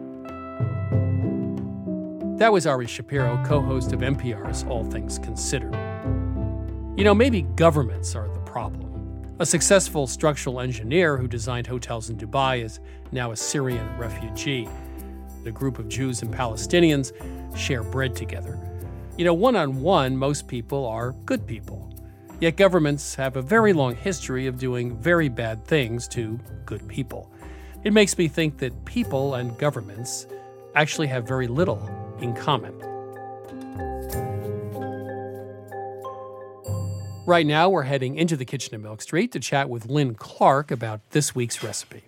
That was Ari Shapiro, co-host of NPR's All Things Considered. Maybe governments are the problem. A successful structural engineer who designed hotels in Dubai is now a Syrian refugee. The group of Jews and Palestinians share bread together. One-on-one, most people are good people. Yet governments have a very long history of doing very bad things to good people. It makes me think that people and governments actually have very little in common. Right now, we're heading into the kitchen at Milk Street to chat with Lynn Clark about this week's recipe.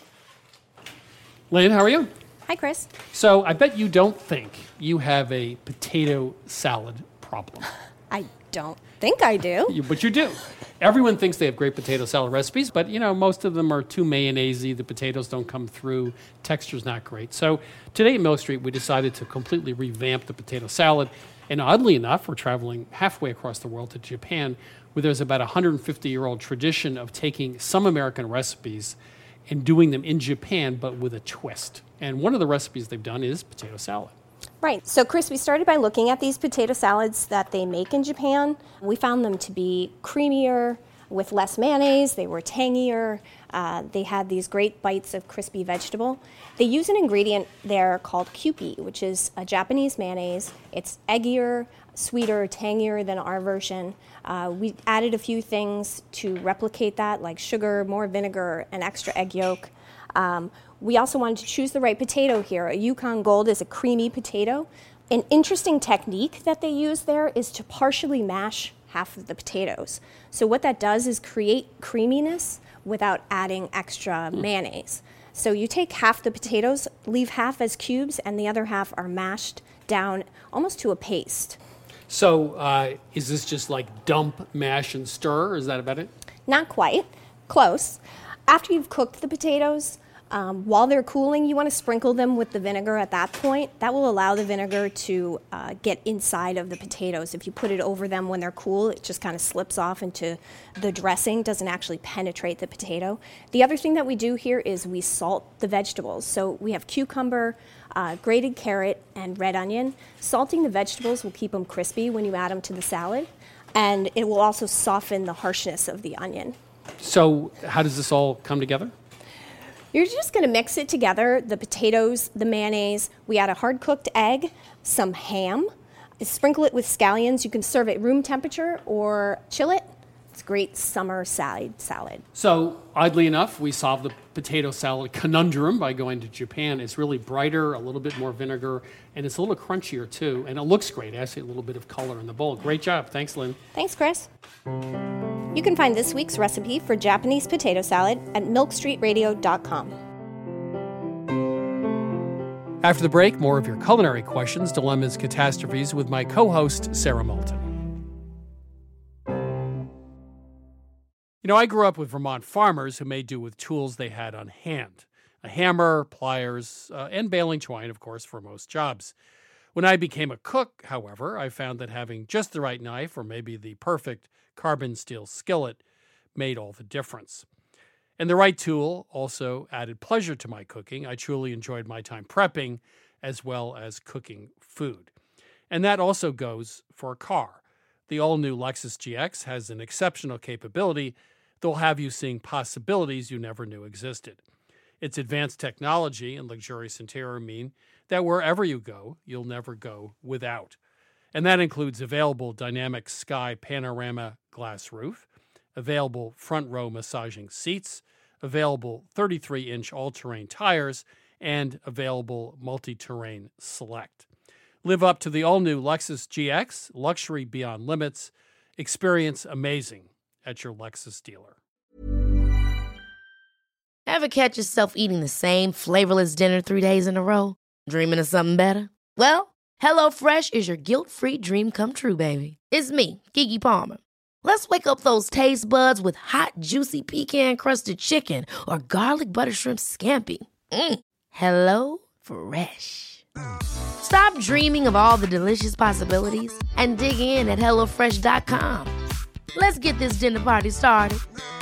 Lynn, how are you? Hi, Chris. So I bet you don't think you have a potato salad problem. I don't think I do. But you do. Everyone thinks they have great potato salad recipes, but, most of them are too mayonnaise-y. The potatoes don't come through. Texture's not great. So today at Mill Street, we decided to completely revamp the potato salad. And oddly enough, we're traveling halfway across the world to Japan, where there's about a 150-year-old tradition of taking some American recipes and doing them in Japan, but with a twist. And one of the recipes they've done is potato salad. Right. So, Chris, we started by looking at these potato salads that they make in Japan. We found them to be creamier, with less mayonnaise. They were tangier. They had these great bites of crispy vegetable. They use an ingredient there called Kewpie, which is a Japanese mayonnaise. It's eggier, sweeter, tangier than our version. We added a few things to replicate that, like sugar, more vinegar, and extra egg yolk. We also wanted to choose the right potato here. A Yukon Gold is a creamy potato. An interesting technique that they use there is to partially mash half of the potatoes. So what that does is create creaminess without adding extra mayonnaise. So you take half the potatoes, leave half as cubes, and the other half are mashed down almost to a paste. So is this just like dump, mash, and stir? Is that about it? Not quite. Close. After you've cooked the potatoes, while they're cooling, you want to sprinkle them with the vinegar at that point. That will allow the vinegar to get inside of the potatoes. If you put it over them when they're cool, it just kind of slips off into the dressing, doesn't actually penetrate the potato. The other thing that we do here is we salt the vegetables. So we have cucumber, grated carrot, and red onion. Salting the vegetables will keep them crispy when you add them to the salad, and it will also soften the harshness of the onion. So how does this all come together? You're just going to mix it together, the potatoes, the mayonnaise. We add a hard-cooked egg, some ham, sprinkle it with scallions. You can serve it room temperature or chill it. It's a great summer salad. So, oddly enough, we solved the potato salad conundrum by going to Japan. It's really brighter, a little bit more vinegar, and it's a little crunchier, too. And it looks great. Actually, a little bit of color in the bowl. Great job. Thanks, Lynn. Thanks, Chris. You can find this week's recipe for Japanese potato salad at milkstreetradio.com. After the break, more of your culinary questions, dilemmas, catastrophes with my co-host, Sarah Moulton. I grew up with Vermont farmers who made do with tools they had on hand. A hammer, pliers, and baling twine, of course, for most jobs. When I became a cook, however, I found that having just the right knife or maybe the perfect carbon steel skillet made all the difference. And the right tool also added pleasure to my cooking. I truly enjoyed my time prepping as well as cooking food. And that also goes for a car. The all-new Lexus GX has an exceptional capability that will have you seeing possibilities you never knew existed. Its advanced technology and luxurious interior mean that wherever you go, you'll never go without. And that includes available dynamic sky panorama glass roof, available front row massaging seats, available 33-inch all-terrain tires, and available multi-terrain select. Live up to the all-new Lexus GX, luxury beyond limits. Experience amazing at your Lexus dealer. Ever catch yourself eating the same flavorless dinner 3 days in a row? Dreaming of something better? Well, HelloFresh is your guilt-free dream come true, baby. It's me, Keke Palmer. Let's wake up those taste buds with hot, juicy pecan-crusted chicken or garlic butter shrimp scampi. Hello Fresh. Stop dreaming of all the delicious possibilities and dig in at HelloFresh.com. Let's get this dinner party started.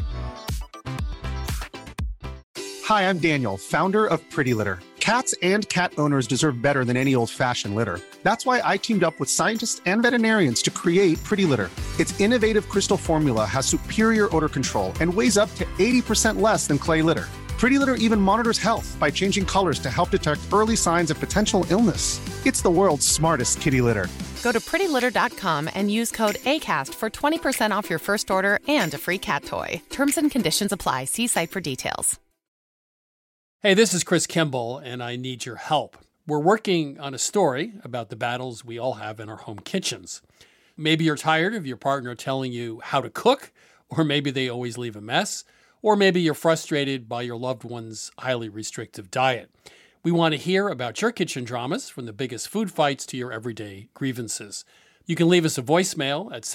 Hi, I'm Daniel, founder of Pretty Litter. Cats and cat owners deserve better than any old-fashioned litter. That's why I teamed up with scientists and veterinarians to create Pretty Litter. Its innovative crystal formula has superior odor control and weighs up to 80% less than clay litter. Pretty Litter even monitors health by changing colors to help detect early signs of potential illness. It's the world's smartest kitty litter. Go to prettylitter.com and use code ACAST for 20% off your first order and a free cat toy. Terms and conditions apply. See site for details. Hey, this is Chris Kimball, and I need your help. We're working on a story about the battles we all have in our home kitchens. Maybe you're tired of your partner telling you how to cook, or maybe they always leave a mess, or maybe you're frustrated by your loved one's highly restrictive diet. We want to hear about your kitchen dramas, from the biggest food fights to your everyday grievances. You can leave us a voicemail at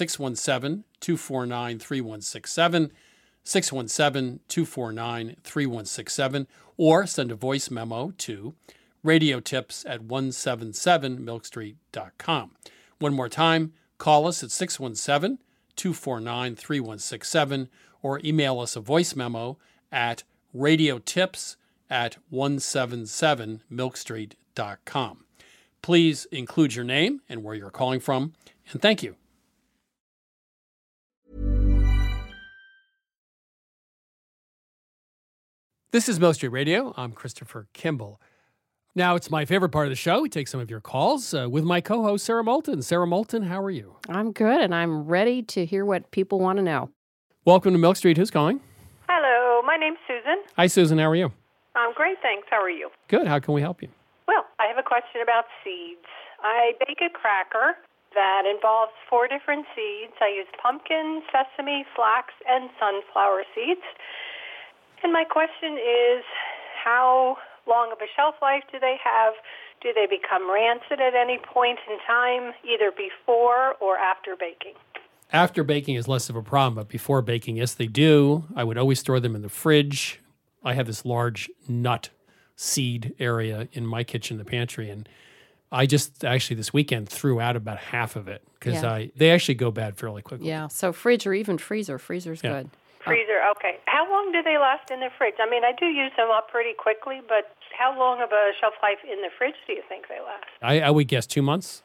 617-249-3167, 617-249-3167, or send a voice memo to radiotips@177milkstreet.com. One more time, call us at 617-249-3167 or email us a voice memo at radiotips@177milkstreet.com. Please include your name and where you're calling from, and thank you. This is Milk Street Radio. I'm Christopher Kimball. Now it's my favorite part of the show. We take some of your calls with my co-host, Sarah Moulton. Sarah Moulton, how are you? I'm good, and I'm ready to hear what people want to know. Welcome to Milk Street. Who's calling? Hello, my name's Susan. Hi, Susan. How are you? I'm great, thanks. How are you? Good. How can we help you? Well, I have a question about seeds. I bake a cracker that involves 4 different seeds. I use pumpkin, sesame, flax, and sunflower seeds. And my question is, how long of a shelf life do they have? Do they become rancid at any point in time, either before or after baking? After baking is less of a problem, but before baking, yes, they do. I would always store them in the fridge. I have this large nut seed area in my kitchen, the pantry, and I just actually this weekend threw out about half of it because they actually go bad fairly quickly. Yeah, so fridge or even freezer. Freezer's good. Freezer, okay. How long do they last in the fridge? I mean, I do use them up pretty quickly, but how long of a shelf life in the fridge do you think they last? I would guess 2 months.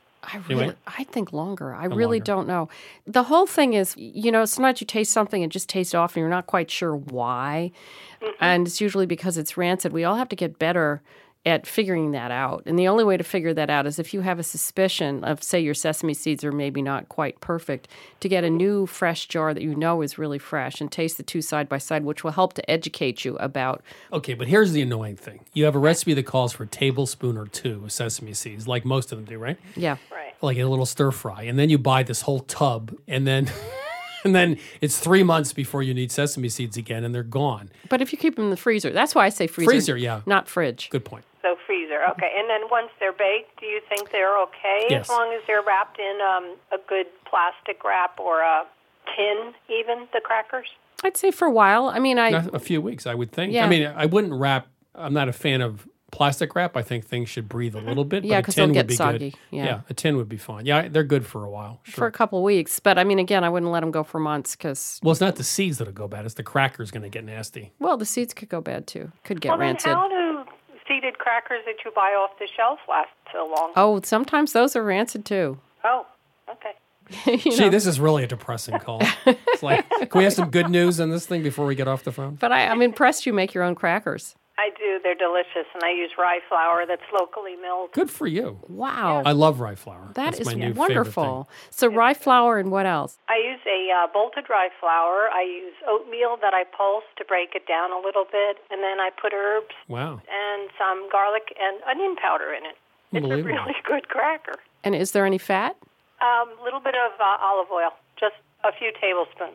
I think longer. I really don't know. The whole thing is, sometimes you taste something and just taste off and you're not quite sure why. Mm-hmm. And it's usually because it's rancid. We all have to get better at figuring that out. And the only way to figure that out is if you have a suspicion of, say, your sesame seeds are maybe not quite perfect, to get a new fresh jar that you know is really fresh and taste the two side by side, which will help to educate you about. Okay, but here's the annoying thing. You have a recipe that calls for a tablespoon or 2 of sesame seeds, like most of them do, right? Yeah. Right. Like a little stir fry. And then you buy this whole tub, and then and then it's 3 months before you need sesame seeds again, and they're gone. But if you keep them in the freezer, that's why I say freezer. Freezer, yeah. Not fridge. Good point. So freezer, okay. And then once they're baked, do you think they're okay Yes. as long as they're wrapped in a good plastic wrap or a tin, even, the crackers? I'd say for a while. I mean, A few weeks, I would think. Yeah. I mean, I wouldn't wrap. I'm not a fan of plastic wrap. I think things should breathe a little bit. Yeah, but a 'cause tin they'll would get be soggy. good. Yeah. A tin would be fine. Yeah, they're good for a while. for a couple of weeks. But I mean, again, I wouldn't let them go for months because, Well, it's not the seeds that'll go bad. It's the crackers going to get nasty. well, the seeds could go bad too. Could get Well, rancid. then how do seeded crackers that you buy off the shelf last so long? Oh, sometimes those are rancid too. Oh, okay. Gee, this is really a depressing call. It's like, can we have some good news on this thing before we get off the phone? But I'm impressed you make your own crackers. I do. They're delicious, and I use rye flour that's locally milled. Good for you. Wow. I love rye flour. That That's is my new wonderful. favorite thing. So rye flour and what else? I use a bolted rye flour. I use oatmeal that I pulse to break it down a little bit, and then I put herbs Wow. and some garlic and onion powder in it. It's a Unbelievable. really good cracker. And is there any fat? A little bit of olive oil, just a few tablespoons,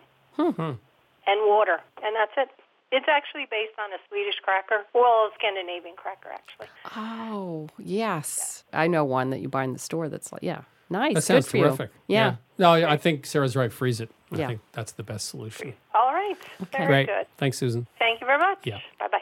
and water, and that's it. It's actually based on a Swedish cracker, well, a Scandinavian cracker, actually. Oh, yes. I know one that you buy in the store that's like, nice. That sounds Good for terrific. you. Yeah. No, I think Sarah's right. Freeze it. I Yeah. think that's the best solution. All right. Very Great. good. Thanks, Susan. Thank you very much. Yeah. Bye-bye.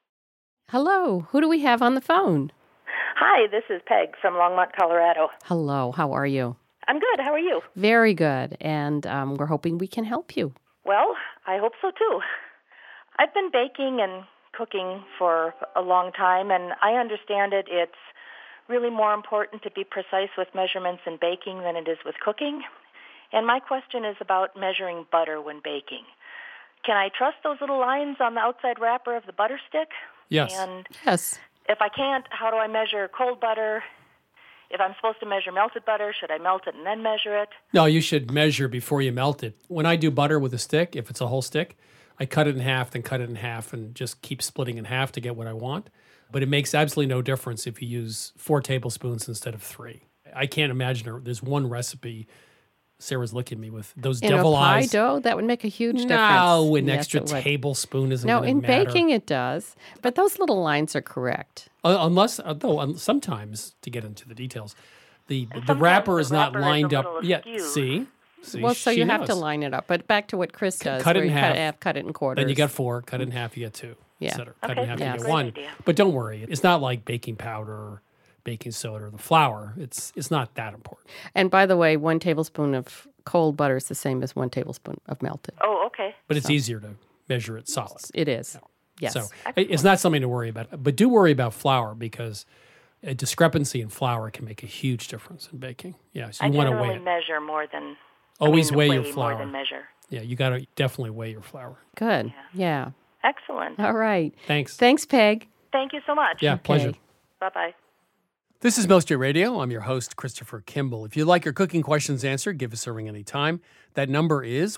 Hello. Who do we have on the phone? Hi, this is Peg from Longmont, Colorado. Hello. How are you? I'm good. How are you? Very good. And we're hoping we can help you. Well, I hope so too. I've been baking and cooking for a long time, and I understand it's really more important to be precise with measurements in baking than it is with cooking. And my question is about measuring butter when baking. Can I trust those little lines on the outside wrapper of the butter stick? Yes. And yes. If I can't, how do I measure cold butter? If I'm supposed to measure melted butter, should I melt it and then measure it? No, you should measure before you melt it. When I do butter with a stick, if it's a whole stick, I cut it in half, then cut it in half, and just keep splitting in half to get what I want. But it makes absolutely no difference if you use 4 tablespoons instead of 3. I can't imagine there's one recipe. Sarah's looking at me with those In devil a pie eyes. dough, that would make a huge difference. No, an Yes, extra it would. tablespoon isn't No, going in to matter. baking it does. But those little lines are correct. Unless, though, sometimes, to get into the details, The wrapper is not wrapper is a lined up little yet. askew. See, Well, so she you have to knows. line it up. But back to what Chris does. Cut it where in you half. Cut it in quarters. Then you get 4. Cut it in half, you get 2. Yeah. Et cetera. Cut it Okay, in half, yeah. you get great 1. idea. But don't worry. It's not like baking powder or baking soda or the flour. It's not that important. And by the way, 1 tablespoon of cold butter is the same as 1 tablespoon of melted. Oh, okay. But it's easier to measure it solid. It is. Yes. So it's not something to worry about. But do worry about flour because a discrepancy in flour can make a huge difference in baking. Yeah, so I you want to weigh generally it. measure more than Always weigh weigh your more flour. than measure. Yeah, you got to definitely weigh your flour. Good. Yeah. Excellent. All right. Thanks. Thanks, Peg. Thank you so much. Yeah, pleasure. Bye-bye. This is Milk Street Radio. I'm your host, Christopher Kimball. If you'd like your cooking questions answered, give us a ring anytime. That number is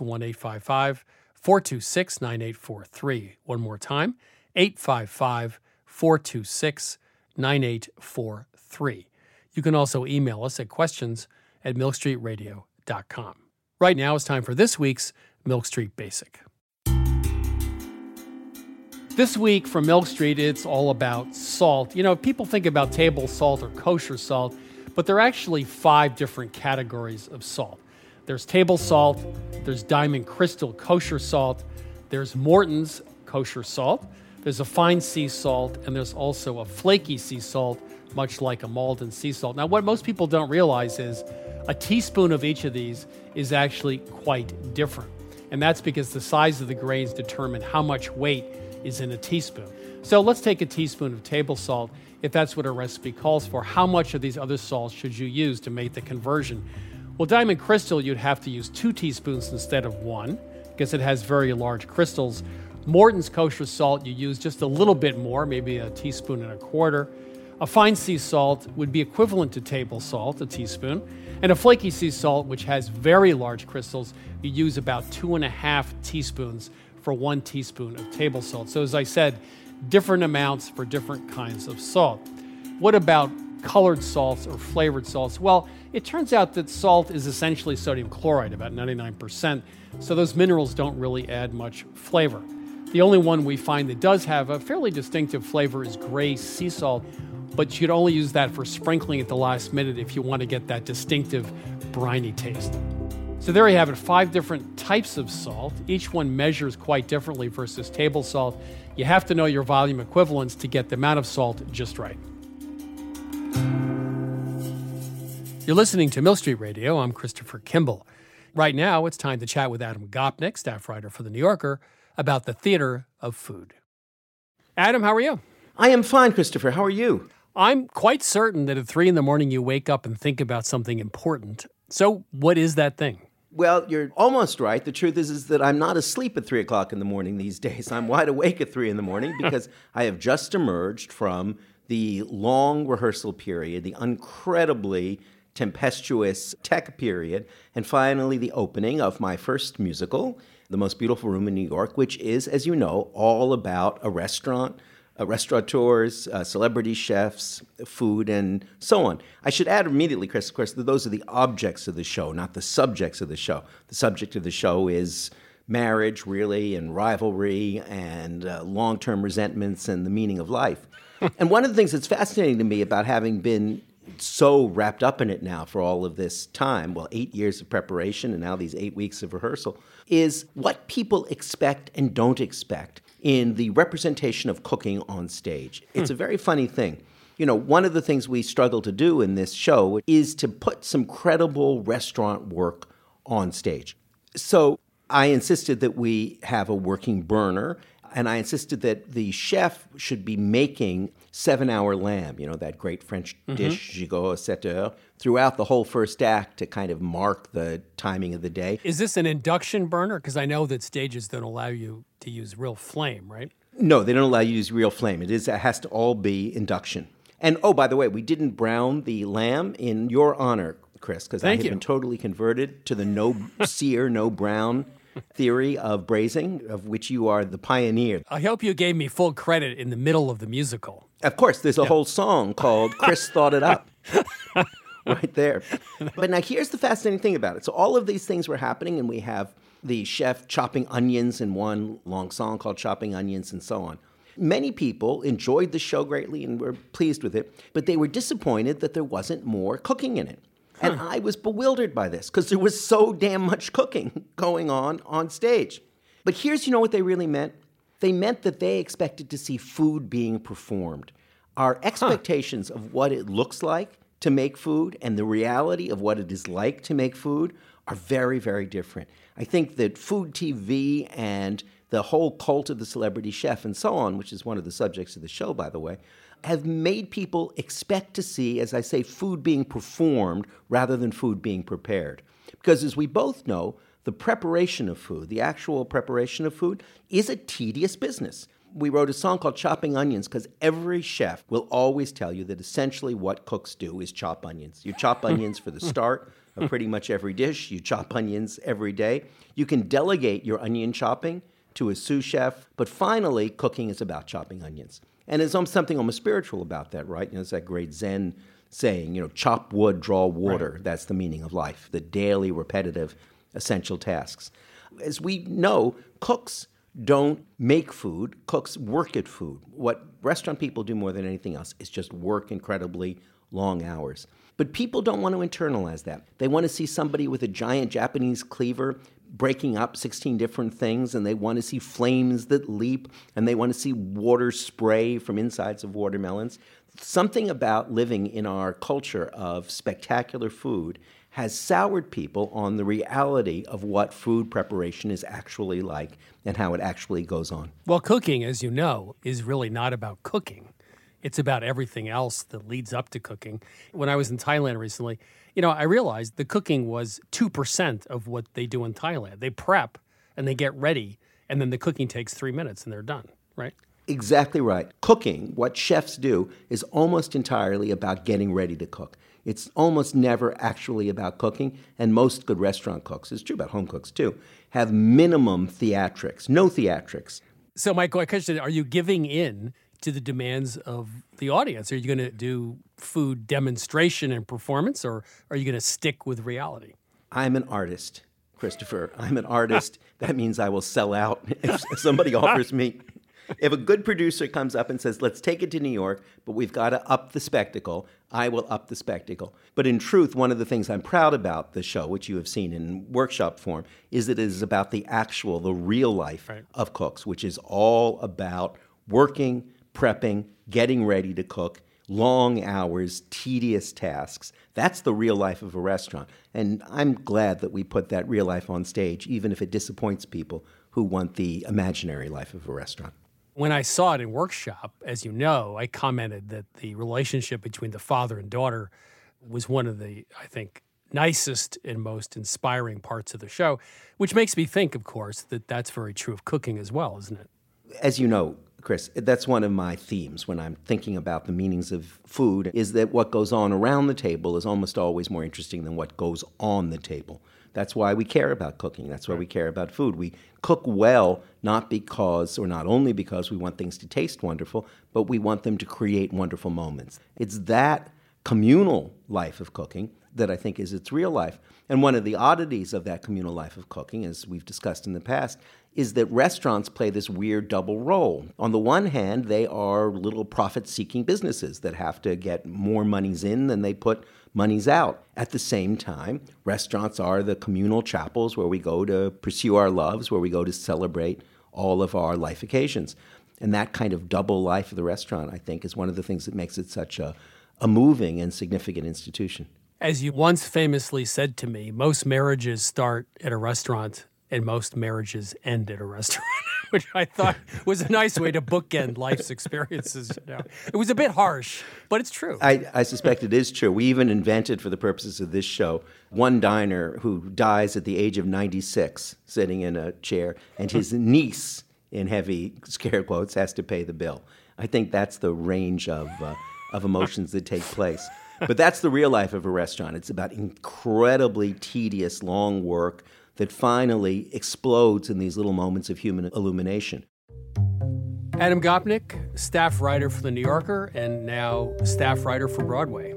1-855-426-9843. One more time, 855-426-9843. You can also email us at questions@milkstreetradio.com. Right now, it's time for this week's Milk Street Basic. This week from Milk Street, it's all about salt. You know, people think about table salt or kosher salt, but there are actually 5 different categories of salt. There's table salt, there's Diamond Crystal kosher salt, there's Morton's kosher salt, there's a fine sea salt, and there's also a flaky sea salt, much like a Malden sea salt. Now, what most people don't realize is a teaspoon of each of these is actually quite different. And that's because the size of the grains determine how much weight is in a teaspoon. So let's take a teaspoon of table salt. If that's what a recipe calls for, how much of these other salts should you use to make the conversion? Well, Diamond Crystal, you'd have to use 2 teaspoons instead of 1 because it has very large crystals. Morton's kosher salt, you use just a little bit more, maybe a teaspoon and a quarter. A fine sea salt would be equivalent to table salt, a teaspoon. And a flaky sea salt, which has very large crystals, you use about 2.5 teaspoons for 1 teaspoon of table salt. So as I said, different amounts for different kinds of salt. What about colored salts or flavored salts? Well, it turns out that salt is essentially sodium chloride, about 99%, so those minerals don't really add much flavor. The only one we find that does have a fairly distinctive flavor is gray sea salt, but you'd only use that for sprinkling at the last minute if you want to get that distinctive briny taste. So there you have it, 5 different types of salt. Each one measures quite differently versus table salt. You have to know your volume equivalents to get the amount of salt just right. You're listening to Milk Street Radio. I'm Christopher Kimball. Right now, it's time to chat with Adam Gopnik, staff writer for The New Yorker, about the theater of food. Adam, how are you? I am fine, Christopher. How are you? I'm quite certain that at 3 a.m. you wake up and think about something important. So what is that thing? Well, you're almost right. The truth is that I'm not asleep at 3 o'clock in the morning these days. I'm wide awake at 3 in the morning because I have just emerged from the long rehearsal period, the incredibly tempestuous tech period, and finally the opening of my first musical, The Most Beautiful Room in New York, which is, as you know, all about a restaurant, restaurateurs, celebrity chefs, food, and so on. I should add immediately, Chris, of course, that those are the objects of the show, not the subjects of the show. The subject of the show is marriage, really, and rivalry, and long-term resentments, and the meaning of life. And one of the things that's fascinating to me about having been so wrapped up in it now for all of this time, 8 years of preparation and now these 8 weeks of rehearsal, is what people expect and don't expect in the representation of cooking on stage. It's a very funny thing. You know, one of the things we struggle to do in this show is to put some credible restaurant work on stage. So I insisted that we have a working burner, and I insisted that the chef should be making 7-hour lamb, you know, that great French dish, gigot à 7 heures, throughout the whole first act to kind of mark the timing of the day. Is this an induction burner? Because I know that stages don't allow you to use real flame, right? No, they don't allow you to use real flame. It has to all be induction. And, oh, by the way, we didn't brown the lamb in your honor, Chris, because I have been totally converted to the no sear, no brown theory of braising, of which you are the pioneer. I hope you gave me full credit in the middle of the musical. Of course, there's a whole song called Chris Thought It Up. Right there. But now here's the fascinating thing about it. So all of these things were happening, and we have the chef chopping onions in one long song called Chopping Onions and so on. many people enjoyed the show greatly and were pleased with it, but they were disappointed that there wasn't more cooking in it. And I was bewildered by this because there was so damn much cooking going on stage. But here's, what they really meant? They meant that they expected to see food being performed. Our expectations of what it looks like to make food and the reality of what it is like to make food are very, very different. I think that food TV and the whole cult of the celebrity chef and so on, which is one of the subjects of the show, by the way, have made people expect to see, as I say, food being performed rather than food being prepared. Because as we both know, the preparation of food, the actual preparation of food, is a tedious business. We wrote a song called Chopping Onions because every chef will always tell you that essentially what cooks do is chop onions. You chop onions for the start of pretty much every dish. You chop onions every day. You can delegate your onion chopping to a sous chef, but finally, cooking is about chopping onions. And there's something almost spiritual about that, right? It's that great Zen saying, chop wood, draw water. Right. That's the meaning of life, the daily, repetitive, essential tasks. As we know, cooks don't make food, cooks work at food. What restaurant people do more than anything else is just work incredibly long hours. But people don't want to internalize that. They want to see somebody with a giant Japanese cleaver breaking up 16 different things, and they want to see flames that leap, and they want to see water spray from insides of watermelons. Something about living in our culture of spectacular food has soured people on the reality of what food preparation is actually like and how it actually goes on. Well, cooking, as you know, is really not about cooking. It's about everything else that leads up to cooking. When I was in Thailand recently, I realized the cooking was 2% of what they do in Thailand. They prep and they get ready, and then the cooking takes 3 minutes and they're done, right? Exactly right. Cooking, what chefs do, is almost entirely about getting ready to cook. It's almost never actually about cooking, and most good restaurant cooks, it's true about home cooks too, have minimum theatrics, no theatrics. So my question, are you giving in to the demands of the audience? Are you going to do food demonstration and performance, or are you going to stick with reality? I'm an artist, Christopher. I'm an artist. That means I will sell out if somebody offers me. If a good producer comes up and says, let's take it to New York, but we've got to up the spectacle, I will up the spectacle. But in truth, one of the things I'm proud about the show, which you have seen in workshop form, is that it is about the real life of cooks, which is all about working, prepping, getting ready to cook, long hours, tedious tasks. That's the real life of a restaurant. And I'm glad that we put that real life on stage, even if it disappoints people who want the imaginary life of a restaurant. When I saw it in workshop, as you know, I commented that the relationship between the father and daughter was one of the, I think, nicest and most inspiring parts of the show, which makes me think, of course, that that's very true of cooking as well, isn't it? As you know, Chris, that's one of my themes when I'm thinking about the meanings of food, is that what goes on around the table is almost always more interesting than what goes on the table. That's why we care about cooking. That's why we care about food. We cook well, not only because we want things to taste wonderful, but we want them to create wonderful moments. It's that communal life of cooking that I think is its real life. And one of the oddities of that communal life of cooking, as we've discussed in the past, is that restaurants play this weird double role. On the one hand, they are little profit-seeking businesses that have to get more monies in than they put monies out. At the same time, restaurants are the communal chapels where we go to pursue our loves, where we go to celebrate all of our life occasions. And that kind of double life of the restaurant, I think, is one of the things that makes it such a moving and significant institution. As you once famously said to me, most marriages start at a restaurant and most marriages end at a restaurant, which I thought was a nice way to bookend life's experiences. It was a bit harsh, but it's true. I suspect it is true. We even invented, for the purposes of this show, one diner who dies at the age of 96, sitting in a chair, and his niece, in heavy scare quotes, has to pay the bill. I think that's the range of emotions that take place. But that's the real life of a restaurant. It's about incredibly tedious, long work that finally explodes in these little moments of human illumination. Adam Gopnik, staff writer for The New Yorker, and now staff writer for Broadway.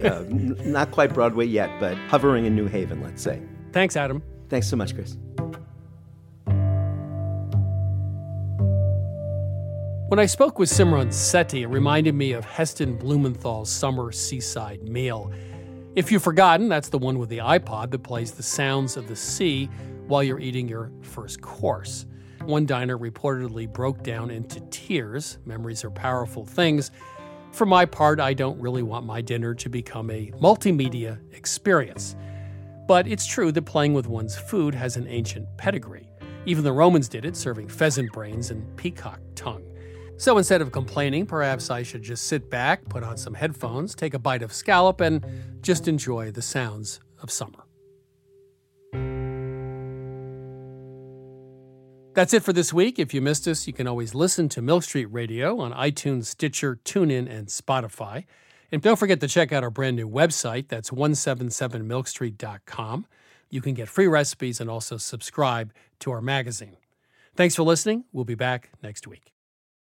Not quite Broadway yet, but hovering in New Haven, let's say. Thanks, Adam. Thanks so much, Chris. When I spoke with Simran Sethi, it reminded me of Heston Blumenthal's Summer Seaside Meal. If you've forgotten, that's the one with the iPod that plays the sounds of the sea while you're eating your first course. One diner reportedly broke down into tears. Memories are powerful things. For my part, I don't really want my dinner to become a multimedia experience. But it's true that playing with one's food has an ancient pedigree. Even the Romans did it, serving pheasant brains and peacock tongue. So instead of complaining, perhaps I should just sit back, put on some headphones, take a bite of scallop, and just enjoy the sounds of summer. That's it for this week. If you missed us, you can always listen to Milk Street Radio on iTunes, Stitcher, TuneIn, and Spotify. And don't forget to check out our brand new website. That's 177milkstreet.com. You can get free recipes and also subscribe to our magazine. Thanks for listening. We'll be back next week.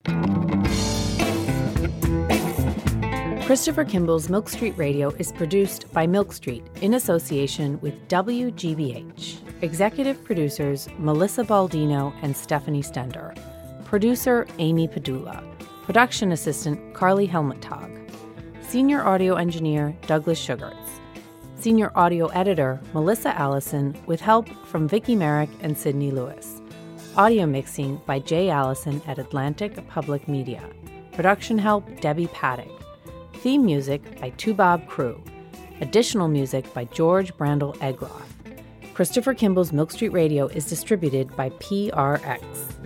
Christopher Kimball's Milk Street Radio is produced by Milk Street in association with WGBH. Executive producers Melissa Baldino and Stephanie Stender. Producer Amy Padula. Production assistant Carly Helmuttag. Senior audio engineer Douglas Sugarts. Senior audio editor Melissa Allison with help from Vicki Merrick and Sydney Lewis. Audio mixing by Jay Allison at Atlantic Public Media. Production help Debbie Paddock. Theme music by Tubob Crew. Additional music by George Brandel Egroth. Christopher Kimball's Milk Street Radio is distributed by PRX.